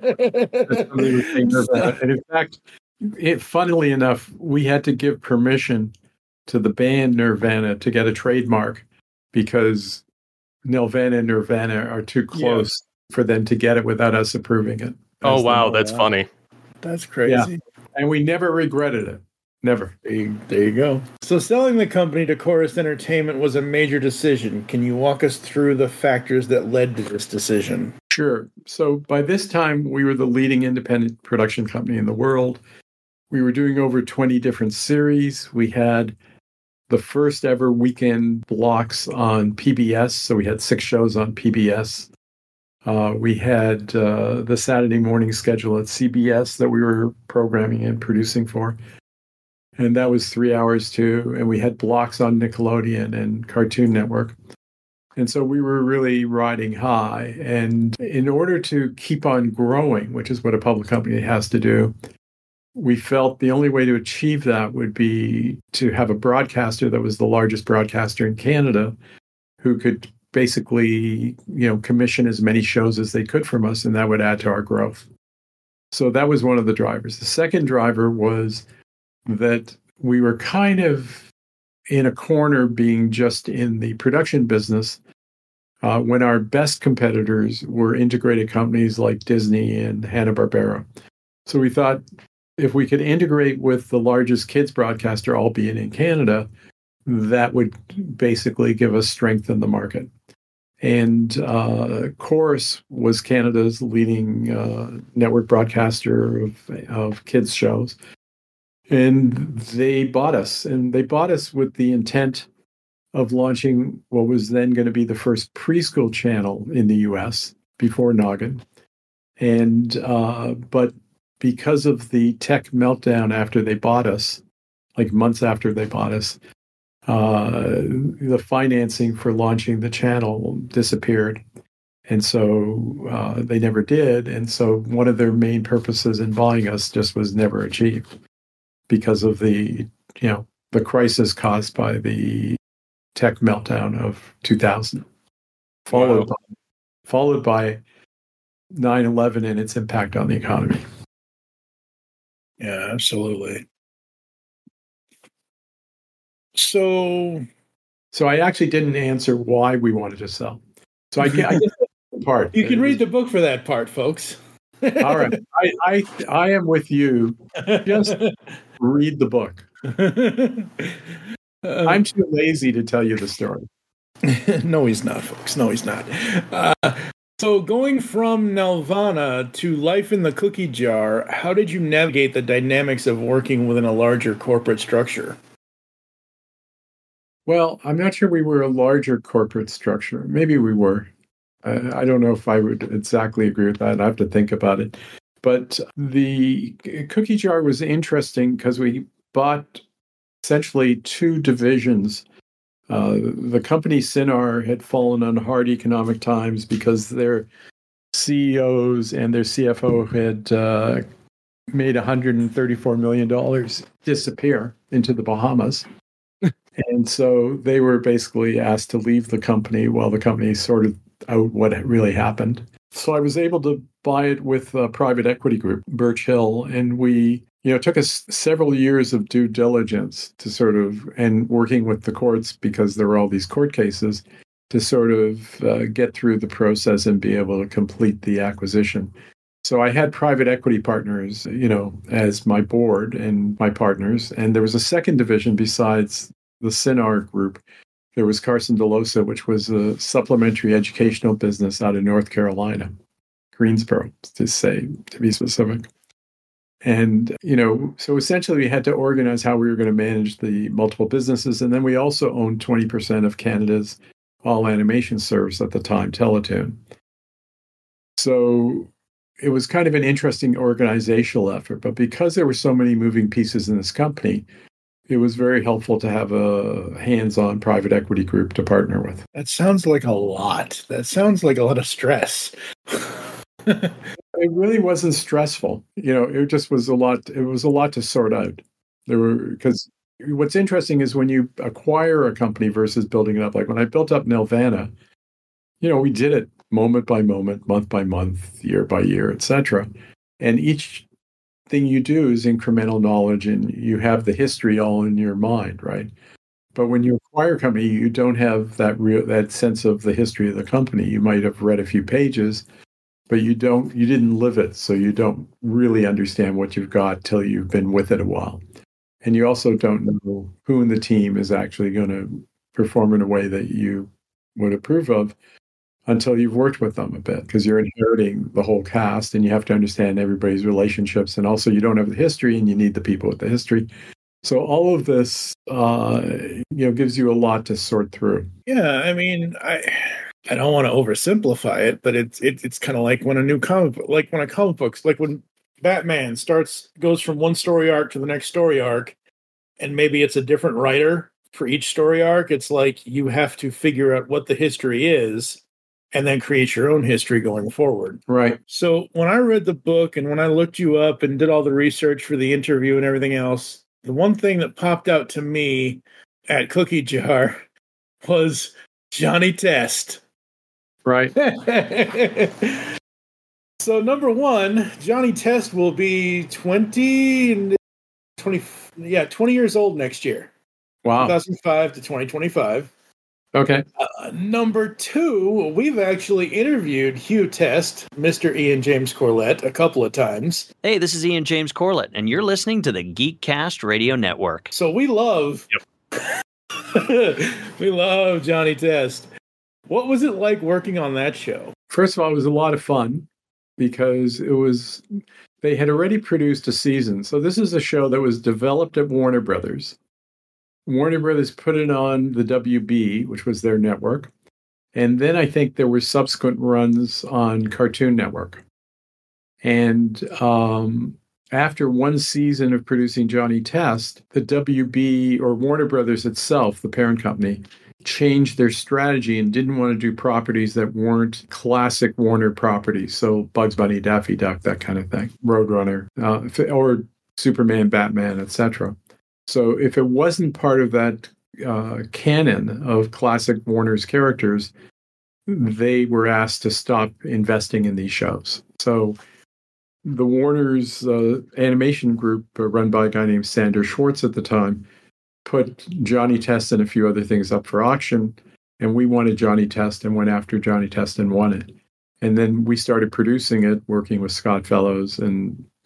And in fact, it, funnily enough, we had to give permission to the band Nirvana to get a trademark because Nelvana and Nirvana are too close yeah. for them to get it without us approving it. Oh, wow. That's wow. funny. That's crazy. Yeah. And we never regretted it. Never. There you, there you go. So selling the company to Corus Entertainment was a major decision. Can you walk us through the factors that led to this decision? Sure. So by this time, we were the leading independent production company in the world. We were doing over twenty different series. We had the first ever weekend blocks on P B S. So we had six shows on P B S. Uh, we had uh, the Saturday morning schedule at C B S that we were programming and producing for. And that was three hours too. And we had blocks on Nickelodeon and Cartoon Network. And so we were really riding high. And in order to keep on growing, which is what a public company has to do, we felt the only way to achieve that would be to have a broadcaster that was the largest broadcaster in Canada who could basically, you know, commission as many shows as they could from us, and that would add to our growth. So that was one of the drivers. The second driver was that we were kind of in a corner being just in the production business uh, when our best competitors were integrated companies like Disney and Hanna-Barbera. So we thought if we could integrate with the largest kids broadcaster, albeit in Canada, that would basically give us strength in the market. And uh, Corus was Canada's leading uh, network broadcaster of, of kids shows. And they bought us, and they bought us with the intent of launching what was then going to be the first preschool channel in the U S before Noggin. And uh, but because of the tech meltdown after they bought us, like months after they bought us, uh, the financing for launching the channel disappeared. And so uh, they never did. And so one of their main purposes in buying us just was never achieved, because of the, you know, the crisis caused by the tech meltdown of two thousand, followed wow. by, followed by nine eleven and its impact on the economy. Yeah, absolutely. So, so I actually didn't answer why we wanted to sell. So I, I guess the part. You can read the book for that part, folks. All right, I, I I am with you. Just read the book. Uh, I'm too lazy to tell you the story. No, he's not, folks. No, he's not. Uh, so going from Nelvana to life in the cookie jar, how did you navigate the dynamics of working within a larger corporate structure? Well, I'm not sure we were a larger corporate structure. Maybe we were. Uh, I don't know if I would exactly agree with that. I have to think about it. But the cookie jar was interesting because we bought essentially two divisions. Uh, the company Cinar had fallen on hard economic times because their C E Os and their C F O had uh, made one hundred thirty-four million dollars disappear into the Bahamas. And so they were basically asked to leave the company while the company sorted out what really happened. So I was able to buy it with a private equity group, Birch Hill, and we, you know, it took us several years of due diligence to sort of, and working with the courts because there were all these court cases, to sort of uh, get through the process and be able to complete the acquisition. So I had private equity partners, you know, as my board and my partners, and there was a second division besides the Cinar group. There was Carson DeLosa, which was a supplementary educational business out of North Carolina, Greensboro, to say, to be specific. And, you know, so essentially we had to organize how we were going to manage the multiple businesses. And then we also owned twenty percent of Canada's all animation service at the time, Teletoon. So it was kind of an interesting organizational effort. But because there were so many moving pieces in this company, it was very helpful to have a hands-on private equity group to partner with. That sounds like a lot. That sounds like a lot of stress. It really wasn't stressful. You know, it just was a lot. It was a lot to sort out. There were, because what's interesting is when you acquire a company versus building it up. Like when I built up Nelvana, you know, we did it moment by moment, month by month, year by year, et cetera. And each thing you do is incremental knowledge, and you have the history all in your mind, right? But when you acquire a company, you don't have that real that sense of the history of the company. You might have read a few pages, but you don't you didn't live it, so you don't really understand what you've got till you've been with it a while. And you also don't know who in the team is actually going to perform in a way that you would approve of until you've worked with them a bit, because you're inheriting the whole cast and you have to understand everybody's relationships. And also you don't have the history and you need the people with the history. So all of this, uh, you know, gives you a lot to sort through. Yeah, I mean, I I don't want to oversimplify it, but it's it, it's kind of like when a new comic book, like when a comic book's like when Batman starts goes from one story arc to the next story arc, and maybe it's a different writer for each story arc. It's like you have to figure out what the history is and then create your own history going forward. Right. So when I read the book and when I looked you up and did all the research for the interview and everything else, the one thing that popped out to me at Cookie Jar was Johnny Test. Right. So number one, Johnny Test will be twenty, twenty, yeah, twenty years old next year. Wow. two thousand five to twenty twenty-five. Okay. Uh, number two, we've actually interviewed Hugh Test, Mister Ian James Corlett, a couple of times. Hey, this is Ian James Corlett, and you're listening to the Geekcast Radio Network. So we love, yep. we love Johnny Test. What was it like working on that show? First of all, it was a lot of fun because it was, they had already produced a season. So this is a show that was developed at Warner Brothers. Warner Brothers put it on the W B, which was their network. And then I think there were subsequent runs on Cartoon Network. And um, after one season of producing Johnny Test, the W B, or Warner Brothers itself, the parent company, changed their strategy and didn't want to do properties that weren't classic Warner properties. So Bugs Bunny, Daffy Duck, that kind of thing, Roadrunner, uh, or Superman, Batman, et cetera. So if it wasn't part of that uh, canon of classic Warner's characters, they were asked to stop investing in these shows. So the Warner's uh, animation group, uh, run by a guy named Sander Schwartz at the time, put Johnny Test and a few other things up for auction, and we wanted Johnny Test and went after Johnny Test and won it. And then we started producing it, working with Scott Fellows and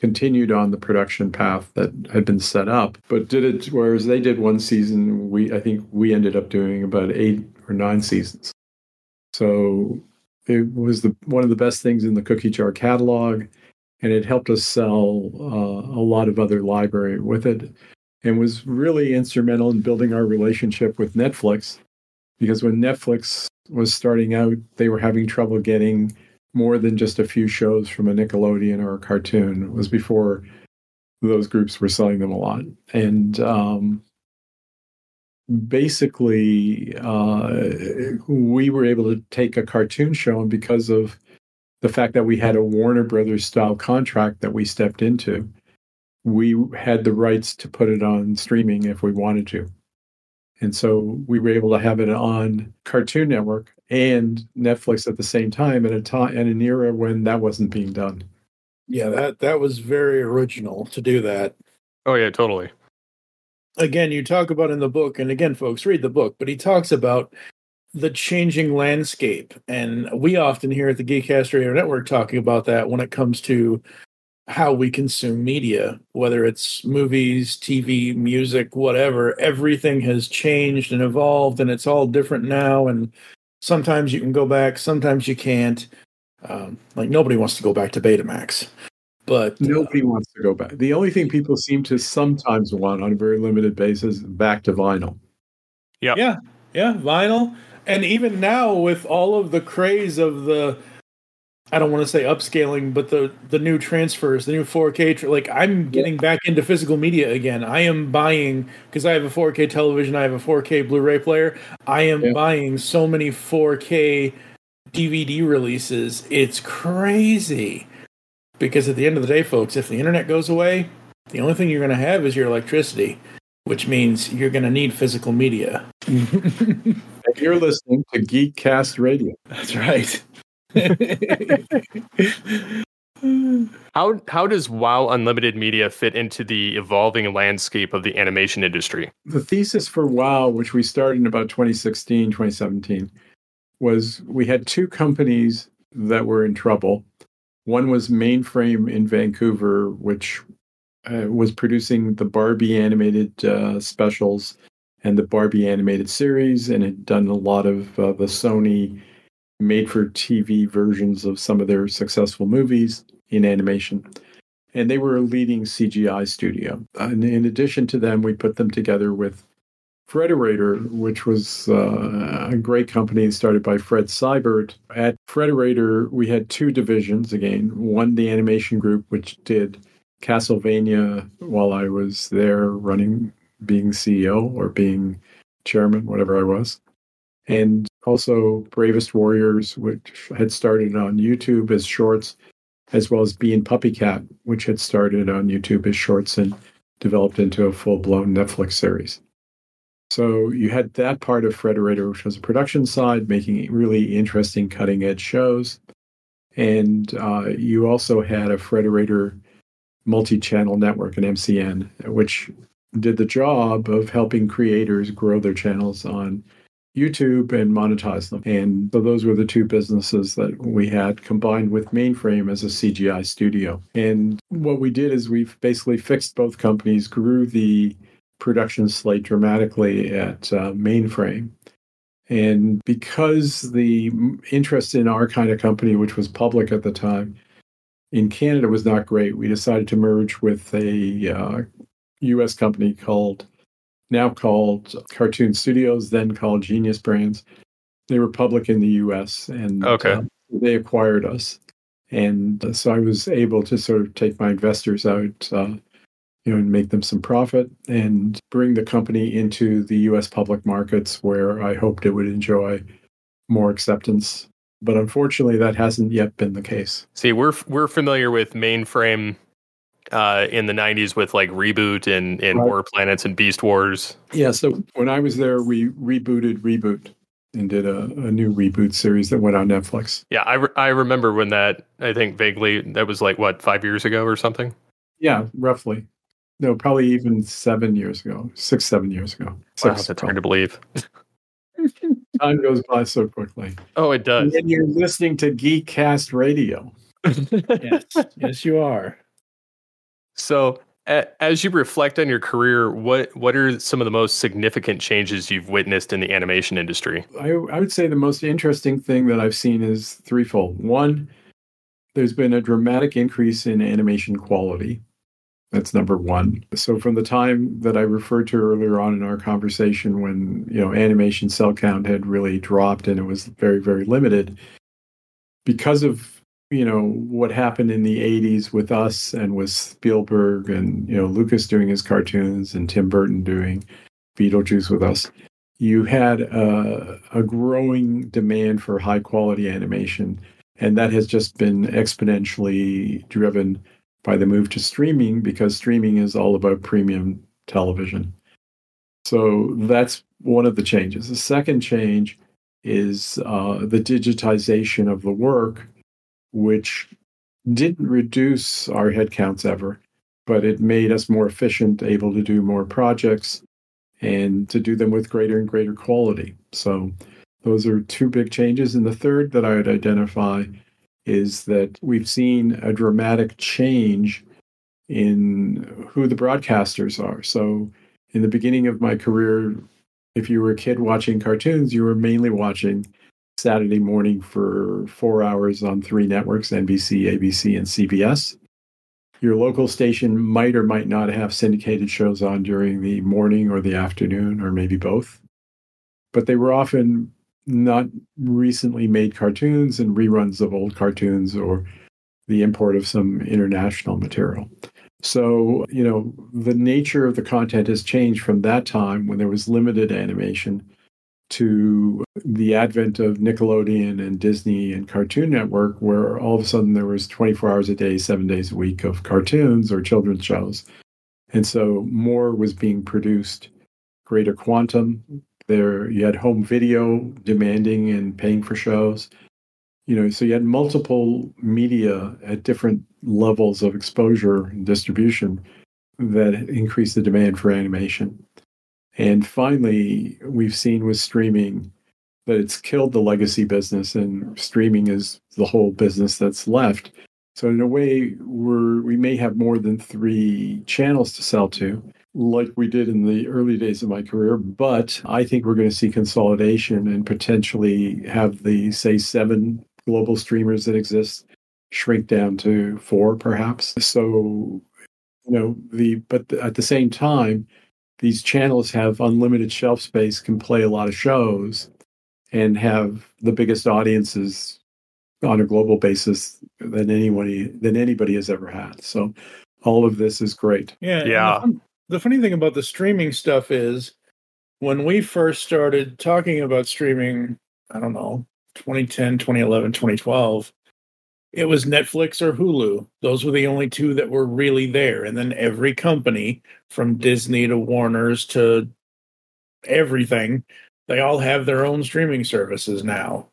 continued on the production path that had been set up, but did it, whereas they did one season, we I think we ended up doing about eight or nine seasons. So it was the one of the best things in the Cookie Jar catalog, and it helped us sell uh, a lot of other library with it, and was really instrumental in building our relationship with Netflix, because when Netflix was starting out, they were having trouble getting more than just a few shows from a Nickelodeon or a cartoon. It was before those groups were selling them a lot. And um, basically, uh, we were able to take a cartoon show, and because of the fact that we had a Warner Brothers style contract that we stepped into, we had the rights to put it on streaming if we wanted to. And so we were able to have it on Cartoon Network and Netflix at the same time, at a time in an era when that wasn't being done. Yeah, that that was very original to do that. Oh yeah, totally. Again, you talk about in the book, and again, folks, read the book, but he talks about the changing landscape. And we often here at the Geekcast Radio Network talking about that when it comes to how we consume media, whether it's movies, T V, music, whatever. Everything has changed and evolved, and it's all different now. And sometimes you can go back, sometimes you can't. Um, like nobody wants to go back to Betamax, but Nobody uh, wants to go back. The only thing people seem to sometimes want on a very limited basis is back to vinyl. Yep. yeah, yeah, vinyl. And even now with all of the craze of the, I don't want to say upscaling, but the the new transfers, the new four K, tra- like I'm getting back into physical media again. I am buying, because I have a four K television, I have a four K Blu-ray player. I am Yeah. buying so many four K D V D releases. It's crazy. Because at the end of the day, folks, if the internet goes away, the only thing you're going to have is your electricity, which means you're going to need physical media. And you're listening to Geekcast Radio. That's right. How how does WoW Unlimited Media fit into the evolving landscape of the animation industry? The thesis for WoW, which we started in about twenty sixteen, twenty seventeen, was we had two companies that were in trouble. One was Mainframe in Vancouver, which uh, was producing the Barbie animated uh, specials and the Barbie animated series, and had done a lot of uh, the Sony made-for-T V versions of some of their successful movies in animation. And they were a leading C G I studio. And in addition to them, we put them together with Frederator, which was uh, a great company started by Fred Seibert. At Frederator, we had two divisions again. One, the animation group, which did Castlevania while I was there running, being C E O or being chairman, whatever I was. And also Bravest Warriors, which had started on YouTube as shorts, as well as Bean Puppy Cat, which had started on YouTube as shorts and developed into a full-blown Netflix series. So you had that part of Frederator, which was a production side, making really interesting cutting-edge shows. And uh, you also had a Frederator multi-channel network, an M C N, which did the job of helping creators grow their channels on YouTube and monetize them. And so those were the two businesses that we had, combined with Mainframe as a C G I studio. And what we did is we've basically fixed both companies, grew the production slate dramatically at uh, Mainframe. And because the interest in our kind of company, which was public at the time, in Canada was not great, we decided to merge with a uh, U S company called now called Cartoon Studios, then called Genius Brands. They were public in the U S, and Okay. uh, they acquired us. And uh, so I was able to sort of take my investors out, uh, you know, and make them some profit and bring the company into the U S public markets, where I hoped it would enjoy more acceptance. But unfortunately, that hasn't yet been the case. See, we're we're familiar with Mainframe uh, in the nineties with like Reboot and, and Right. War Planets and Beast Wars. Yeah, so when I was there, we rebooted Reboot and did a, a new Reboot series that went on Netflix. Yeah, I, re- I remember when that, I think vaguely, that was like, what, five years ago or something? Yeah, roughly. No, probably even seven years ago, six, seven years ago. Wow, Six, that's hard to believe. Time goes by so quickly. Oh, it does. And you're listening to Geekcast Radio. Yes, yes, you are. So, a- as you reflect on your career, what what are some of the most significant changes you've witnessed in the animation industry? I, I would say the most interesting thing that I've seen is threefold. One, there's been a dramatic increase in animation quality. That's number one. So from the time that I referred to earlier on in our conversation, when you know animation cell count had really dropped and it was very, very limited, because of you know what happened in the eighties with us and with Spielberg and you know Lucas doing his cartoons and Tim Burton doing Beetlejuice with us, you had a, a growing demand for high quality animation, and that has just been exponentially driven by the move to streaming, because streaming is all about premium television. So that's one of the changes. The second change is uh, the digitization of the work, which didn't reduce our headcounts ever, but it made us more efficient, able to do more projects and to do them with greater and greater quality. So those are two big changes. And the third that I would identify is that we've seen a dramatic change in who the broadcasters are. So in the beginning of my career, if you were a kid watching cartoons, you were mainly watching Saturday morning for four hours on three networks, N B C, A B C, and C B S. Your local station might or might not have syndicated shows on during the morning or the afternoon, or maybe both. But they were often not recently made cartoons and reruns of old cartoons or the import of some international material. So, you know, the nature of the content has changed from that time when there was limited animation to the advent of Nickelodeon and Disney and Cartoon Network, where all of a sudden there was twenty-four hours a day, seven days a week of cartoons or children's shows. And so more was being produced, greater quantum. There, you had home video demanding and paying for shows. You know, so you had multiple media at different levels of exposure and distribution that increased the demand for animation. And finally, we've seen with streaming that it's killed the legacy business, and streaming is the whole business that's left. So in a way, we're we may have more than three channels to sell to, like we did in the early days of my career. But I think we're going to see consolidation and potentially have the, say, seven global streamers that exist shrink down to four, perhaps. So, you know, the but at the same time, these channels have unlimited shelf space, can play a lot of shows, and have the biggest audiences on a global basis than anybody than anybody has ever had. So all of this is great. Yeah. Yeah. The, fun, the funny thing about the streaming stuff is when we first started talking about streaming, I don't know, twenty ten, twenty eleven, twenty twelve, it was Netflix or Hulu. Those were the only two that were really there. And then every company, from Disney to Warner's to everything, they all have their own streaming services now.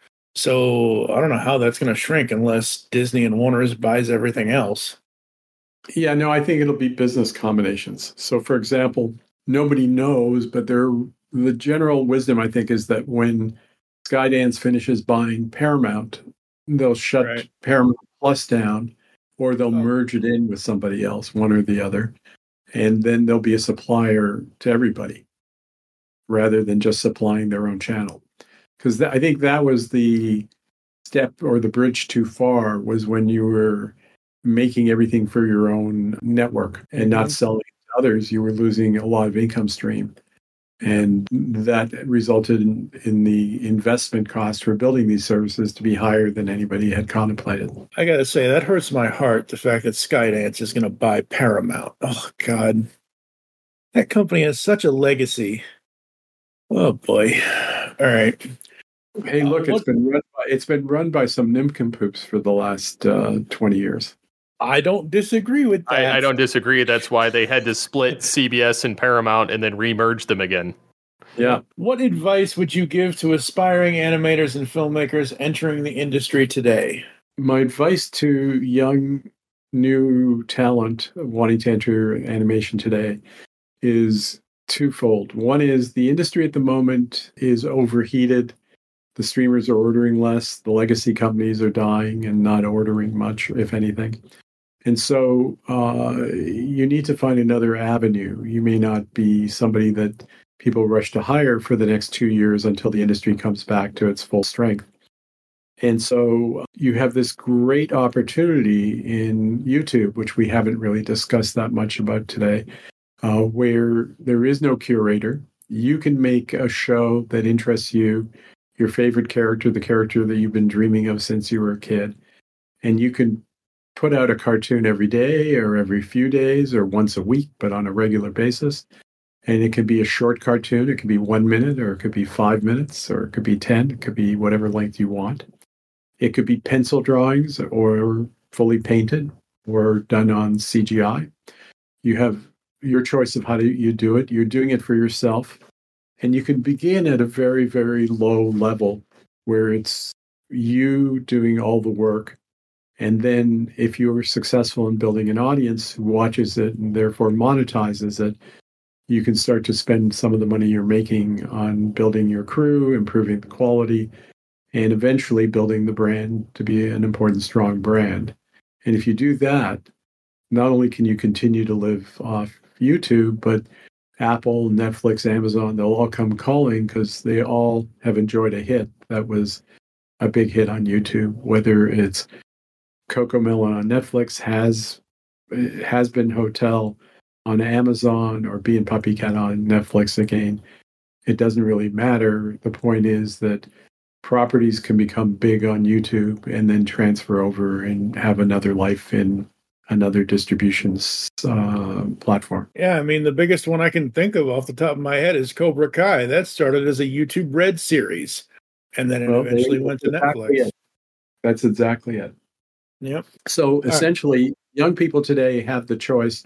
So I don't know how that's going to shrink unless Disney and Warner's buys everything else. Yeah, no, I think it'll be business combinations. So, for example, nobody knows, but there, the general wisdom, I think, is that when Skydance finishes buying Paramount, they'll shut Right. Paramount Plus down, or they'll Oh. merge it in with somebody else, one or the other. And then there'll be a supplier to everybody rather than just supplying their own channel. Because th- I think that was the step or the bridge too far, was when you were making everything for your own network and not Mhm. selling to others. You were losing a lot of income stream. And that resulted in, in the investment cost for building these services to be higher than anybody had contemplated. I got to say, that hurts my heart, the fact that Skydance is going to buy Paramount. Oh, God. That company has such a legacy. Oh, boy. All right. Hey, look, Uh, it's been run by, it's been run by some nincompoops for the last uh, twenty years. I don't disagree with that. I, I don't disagree. That's why they had to split C B S and Paramount and then remerge them again. Yeah. What advice would you give to aspiring animators and filmmakers entering the industry today? My advice to young, new talent wanting to enter animation today is twofold. One is the industry at the moment is overheated. The streamers are ordering less. The legacy companies are dying and not ordering much, if anything. And so uh, you need to find another avenue. You may not be somebody that people rush to hire for the next two years until the industry comes back to its full strength. And so you have this great opportunity in YouTube, which we haven't really discussed that much about today, uh, where there is no curator. You can make a show that interests you, your favorite character, the character that you've been dreaming of since you were a kid, and you can put out a cartoon every day or every few days or once a week, but on a regular basis. And it could be a short cartoon. It could be one minute, or it could be five minutes, or it could be ten. It could be whatever length you want. It could be pencil drawings or fully painted or done on C G I. You have your choice of how do you do it. You're doing it for yourself. And you can begin at a very, very low level where it's you doing all the work. And then if you're successful in building an audience who watches it and therefore monetizes it, you can start to spend some of the money you're making on building your crew, improving the quality, and eventually building the brand to be an important, strong brand. And if you do that, not only can you continue to live off YouTube, but Apple, Netflix, Amazon, they'll all come calling because they all have enjoyed a hit that was a big hit on YouTube, whether it's CoComelon on Netflix, has has been Hotel on Amazon, or Bee and Puppycat on Netflix again. It doesn't really matter. The point is that properties can become big on YouTube and then transfer over and have another life in another distribution uh, platform. Yeah, I mean, the biggest one I can think of off the top of my head is Cobra Kai. That started as a YouTube Red series, and then it well, eventually they, went to exactly Netflix. It. That's exactly it. Yep. So essentially, right. young people today have the choice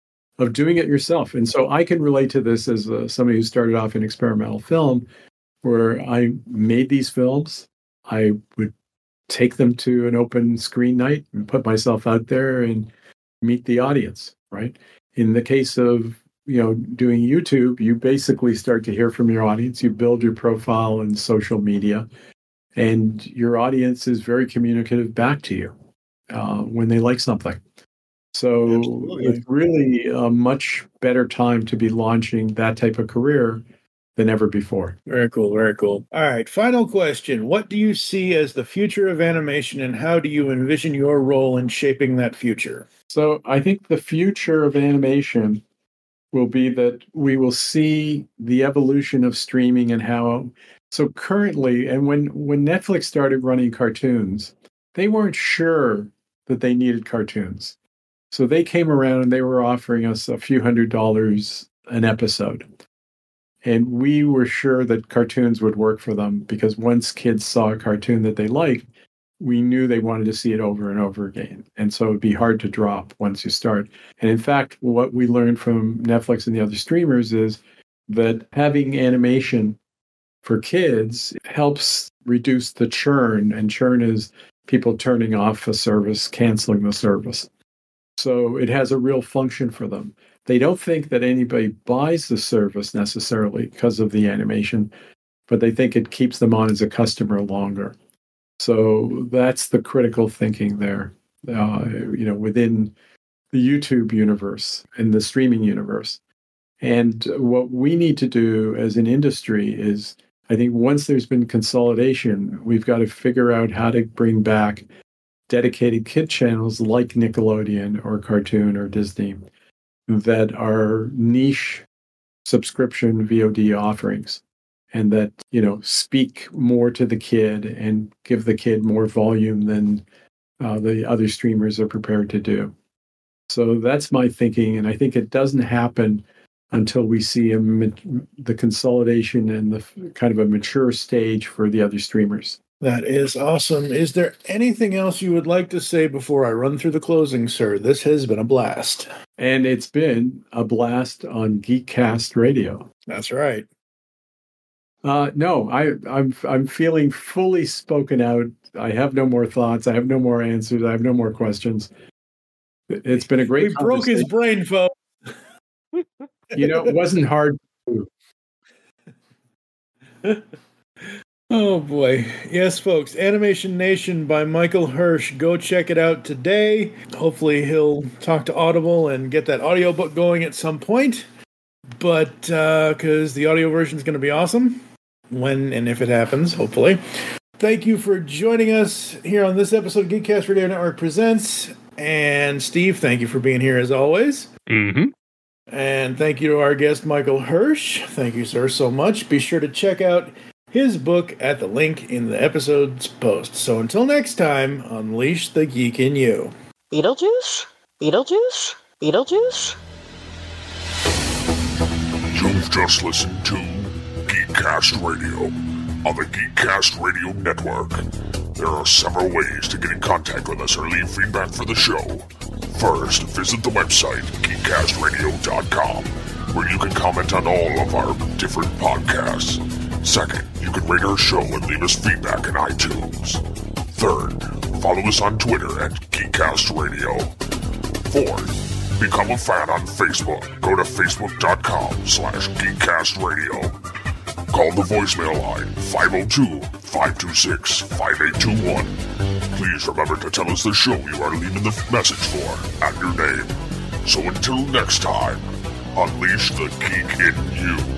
of doing it yourself. And so I can relate to this as uh, somebody who started off in experimental film, where I made these films. I would take them to an open screen night and put myself out there and meet the audience, right? In the case of, you know, doing YouTube, you basically start to hear from your audience. You build your profile in social media, and your audience is very communicative back to you uh, when they like something. So Absolutely. It's really a much better time to be launching that type of career than ever before. Very cool, very cool. All right, final question. What do you see as the future of animation, and how do you envision your role in shaping that future? So I think the future of animation will be that we will see the evolution of streaming and how... So currently, and when, when Netflix started running cartoons, they weren't sure that they needed cartoons. So they came around and they were offering us a few hundred dollars an episode. And we were sure that cartoons would work for them, because once kids saw a cartoon that they liked, we knew they wanted to see it over and over again. And so it'd be hard to drop once you start. And in fact, what we learned from Netflix and the other streamers is that having animation for kids helps reduce the churn. And churn is people turning off a service, canceling the service. So it has a real function for them. They don't think that anybody buys the service necessarily because of the animation, but they think it keeps them on as a customer longer. So that's the critical thinking there, uh, you know, within the YouTube universe and the streaming universe. And what we need to do as an industry is, I think once there's been consolidation, we've got to figure out how to bring back dedicated kid channels like Nickelodeon or Cartoon or Disney that are niche subscription V O D offerings, and that, you know, speak more to the kid and give the kid more volume than uh, the other streamers are prepared to do. So that's my thinking, and I think it doesn't happen until we see a, the consolidation and the kind of a mature stage for the other streamers. That is awesome. Is there anything else you would like to say before I run through the closing, sir? This has been a blast. And it's been a blast on Geekcast Radio. That's right. Uh, no, I, I'm I'm feeling fully spoken out. I have no more thoughts. I have no more answers. I have no more questions. It's been a great We broke his brain, folks. You know, it wasn't hard to do. Oh boy. Yes, folks. Animation Nation by Michael Hirsch. Go check it out today. Hopefully he'll talk to Audible and get that audiobook going at some point. But, uh, because the audio version is going to be awesome. When and if it happens, hopefully. Thank you for joining us here on this episode of Geekcast Radio Network Presents. And Steve, thank you for being here as always. Mm-hmm. And thank you to our guest, Michael Hirsch. Thank you, sir, so much. Be sure to check out his book at the link in the episode's post. So until next time, unleash the geek in you. Beetlejuice? Beetlejuice? Beetlejuice? You've just listened to Geekcast Radio on the Geekcast Radio Network. There are several ways to get in contact with us or leave feedback for the show. First, visit the website, geekcast radio dot com, where you can comment on all of our different podcasts. Second, you can rate our show and leave us feedback in iTunes. Third, follow us on Twitter at Geekcast Radio. Fourth, become a fan on Facebook. Go to facebook.com slash geekcastradio. Call the voicemail line five oh two, five two six, five eight two one. Please remember to tell us the show you are leaving the message for and your name. So until next time, unleash the geek in you.